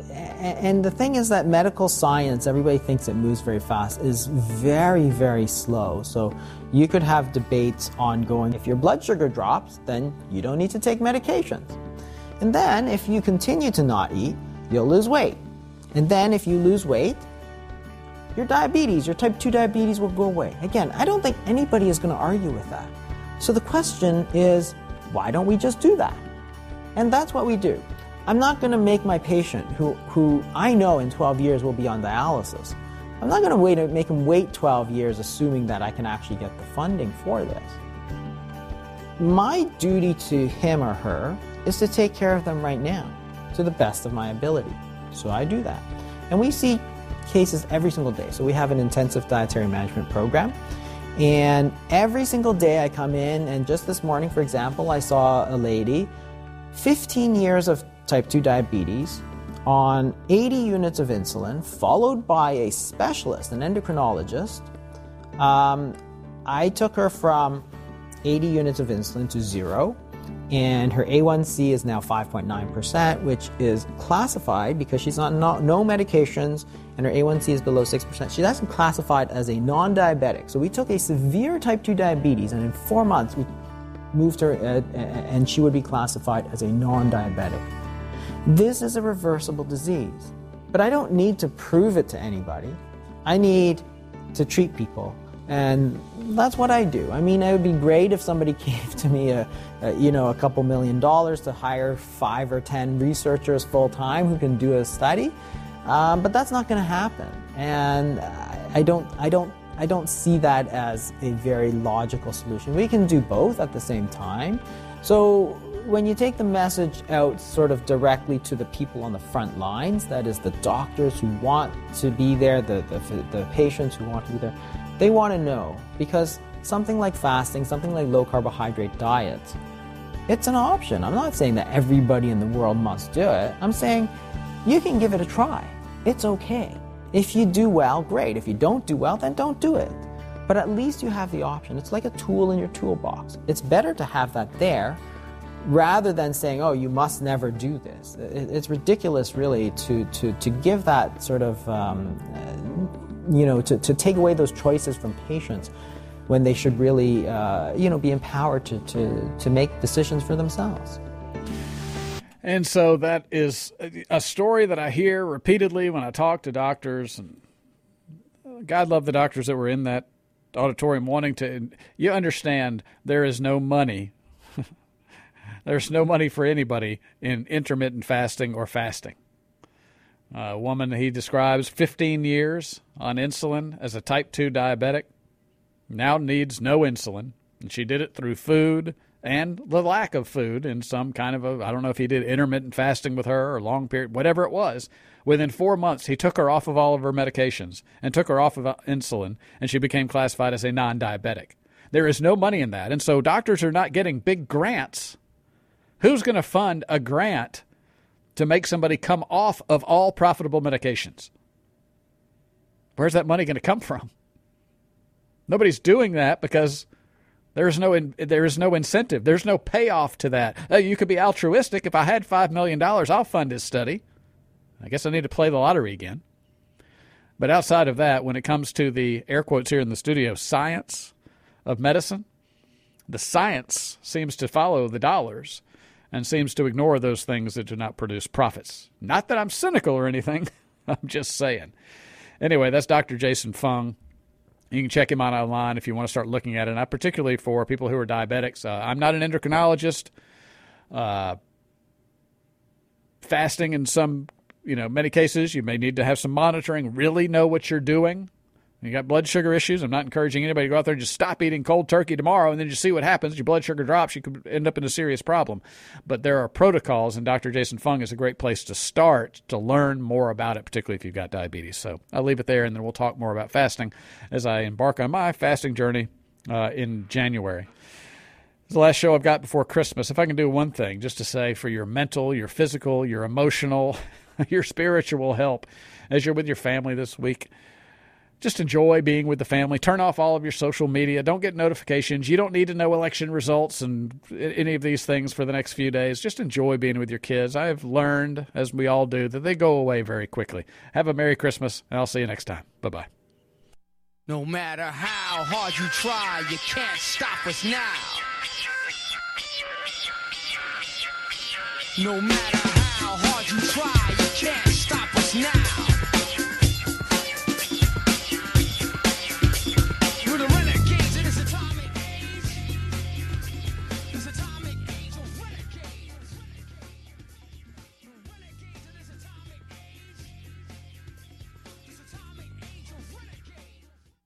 [SPEAKER 13] and the thing is that medical science, everybody thinks it moves very fast, is very, very slow. So you could have debates ongoing. If your blood sugar drops, then you don't need to take medications. And then if you continue to not eat, you'll lose weight. And then if you lose weight, your diabetes, your type two diabetes will go away. Again, I don't think anybody is going to argue with that. So the question is, why don't we just do that? And that's what we do. I'm not going to make my patient, who, who I know in twelve years will be on dialysis, I'm not going to wait make him wait twelve years assuming that I can actually get the funding for this. My duty to him or her is to take care of them right now to the best of my ability. So I do that. And we see cases every single day. So we have an intensive dietary management program. And every single day I come in, and just this morning, for example, I saw a lady, fifteen years of type two diabetes, on eighty units of insulin, followed by a specialist, an endocrinologist. Um, I took her from eighty units of insulin to zero, and her A one C is now five point nine percent, which is classified, because she's on no, no medications, and her A one C is below six percent. She's actually classified as a non-diabetic. So we took a severe type two diabetes, and in four months, we moved her, uh, and she would be classified as a non-diabetic. This is a reversible disease, but I don't need to prove it to anybody. I need to treat people, and that's what I do. I mean, it would be great if somebody gave to me a, a you know, a couple million dollars to hire five or ten researchers full-time who can do a study, um, but that's not going to happen, and I don't, I don't. I don't see that as a very logical solution. We can do both at the same time. So when you take the message out sort of directly to the people on the front lines, that is the doctors who want to be there, the, the, the patients who want to be there, they want to know. Because something like fasting, something like low carbohydrate diets, it's an option. I'm not saying that everybody in the world must do it. I'm saying you can give it a try. It's okay. If you do well, great. If you don't do well, then don't do it. But at least you have the option. It's like a tool in your toolbox. It's better to have that there rather than saying, oh, you must never do this. It's ridiculous, really, to, to, to give that sort of, um, you know, to, to take away those choices from patients when they should really, uh, you know, be empowered to, to, to make decisions for themselves.
[SPEAKER 8] And so that is a story that I hear repeatedly when I talk to doctors. And God love the doctors that were in that auditorium wanting to. You understand there is no money. There's no money for anybody in intermittent fasting or fasting. A woman he describes fifteen years on insulin as a type two diabetic, now needs no insulin. And she did it through food and the lack of food in some kind of a, I don't know if he did intermittent fasting with her or long period, whatever it was. Within four months, he took her off of all of her medications and took her off of insulin, and she became classified as a non-diabetic. There is no money in that, and so doctors are not getting big grants. Who's going to fund a grant to make somebody come off of all profitable medications? Where's that money going to come from? Nobody's doing that because there is no in, there is no incentive. There's no payoff to that. Uh, you could be altruistic. If I had five million dollars, I'll fund this study. I guess I need to play the lottery again. But outside of that, when it comes to the, air quotes here in the studio, science of medicine, the science seems to follow the dollars and seems to ignore those things that do not produce profits. Not that I'm cynical or anything. I'm just saying. Anyway, that's Doctor Jason Fung. You can check him out online if you want to start looking at it. And I, particularly for people who are diabetics, uh, I'm not an endocrinologist. Uh, fasting in some, you know, many cases, you may need to have some monitoring, really know what you're doing. You got blood sugar issues. I'm not encouraging anybody to go out there and just stop eating cold turkey tomorrow and then just see what happens. Your blood sugar drops. You could end up in a serious problem. But there are protocols, and Doctor Jason Fung is a great place to start to learn more about it, particularly if you've got diabetes. So I'll leave it there, and then we'll talk more about fasting as I embark on my fasting journey uh, in January. It's the last show I've got before Christmas. If I can do one thing, just to say for your mental, your physical, your emotional, your spiritual help as you're with your family this week, just enjoy being with the family. Turn off all of your social media. Don't get notifications. You don't need to know election results and any of these things for the next few days. Just enjoy being with your kids. I have learned, as we all do, that they go away very quickly. Have a Merry Christmas, and I'll see you next time. Bye-bye.
[SPEAKER 14] No matter how hard you try, you can't stop us now. No matter how hard you try, you can't stop us now.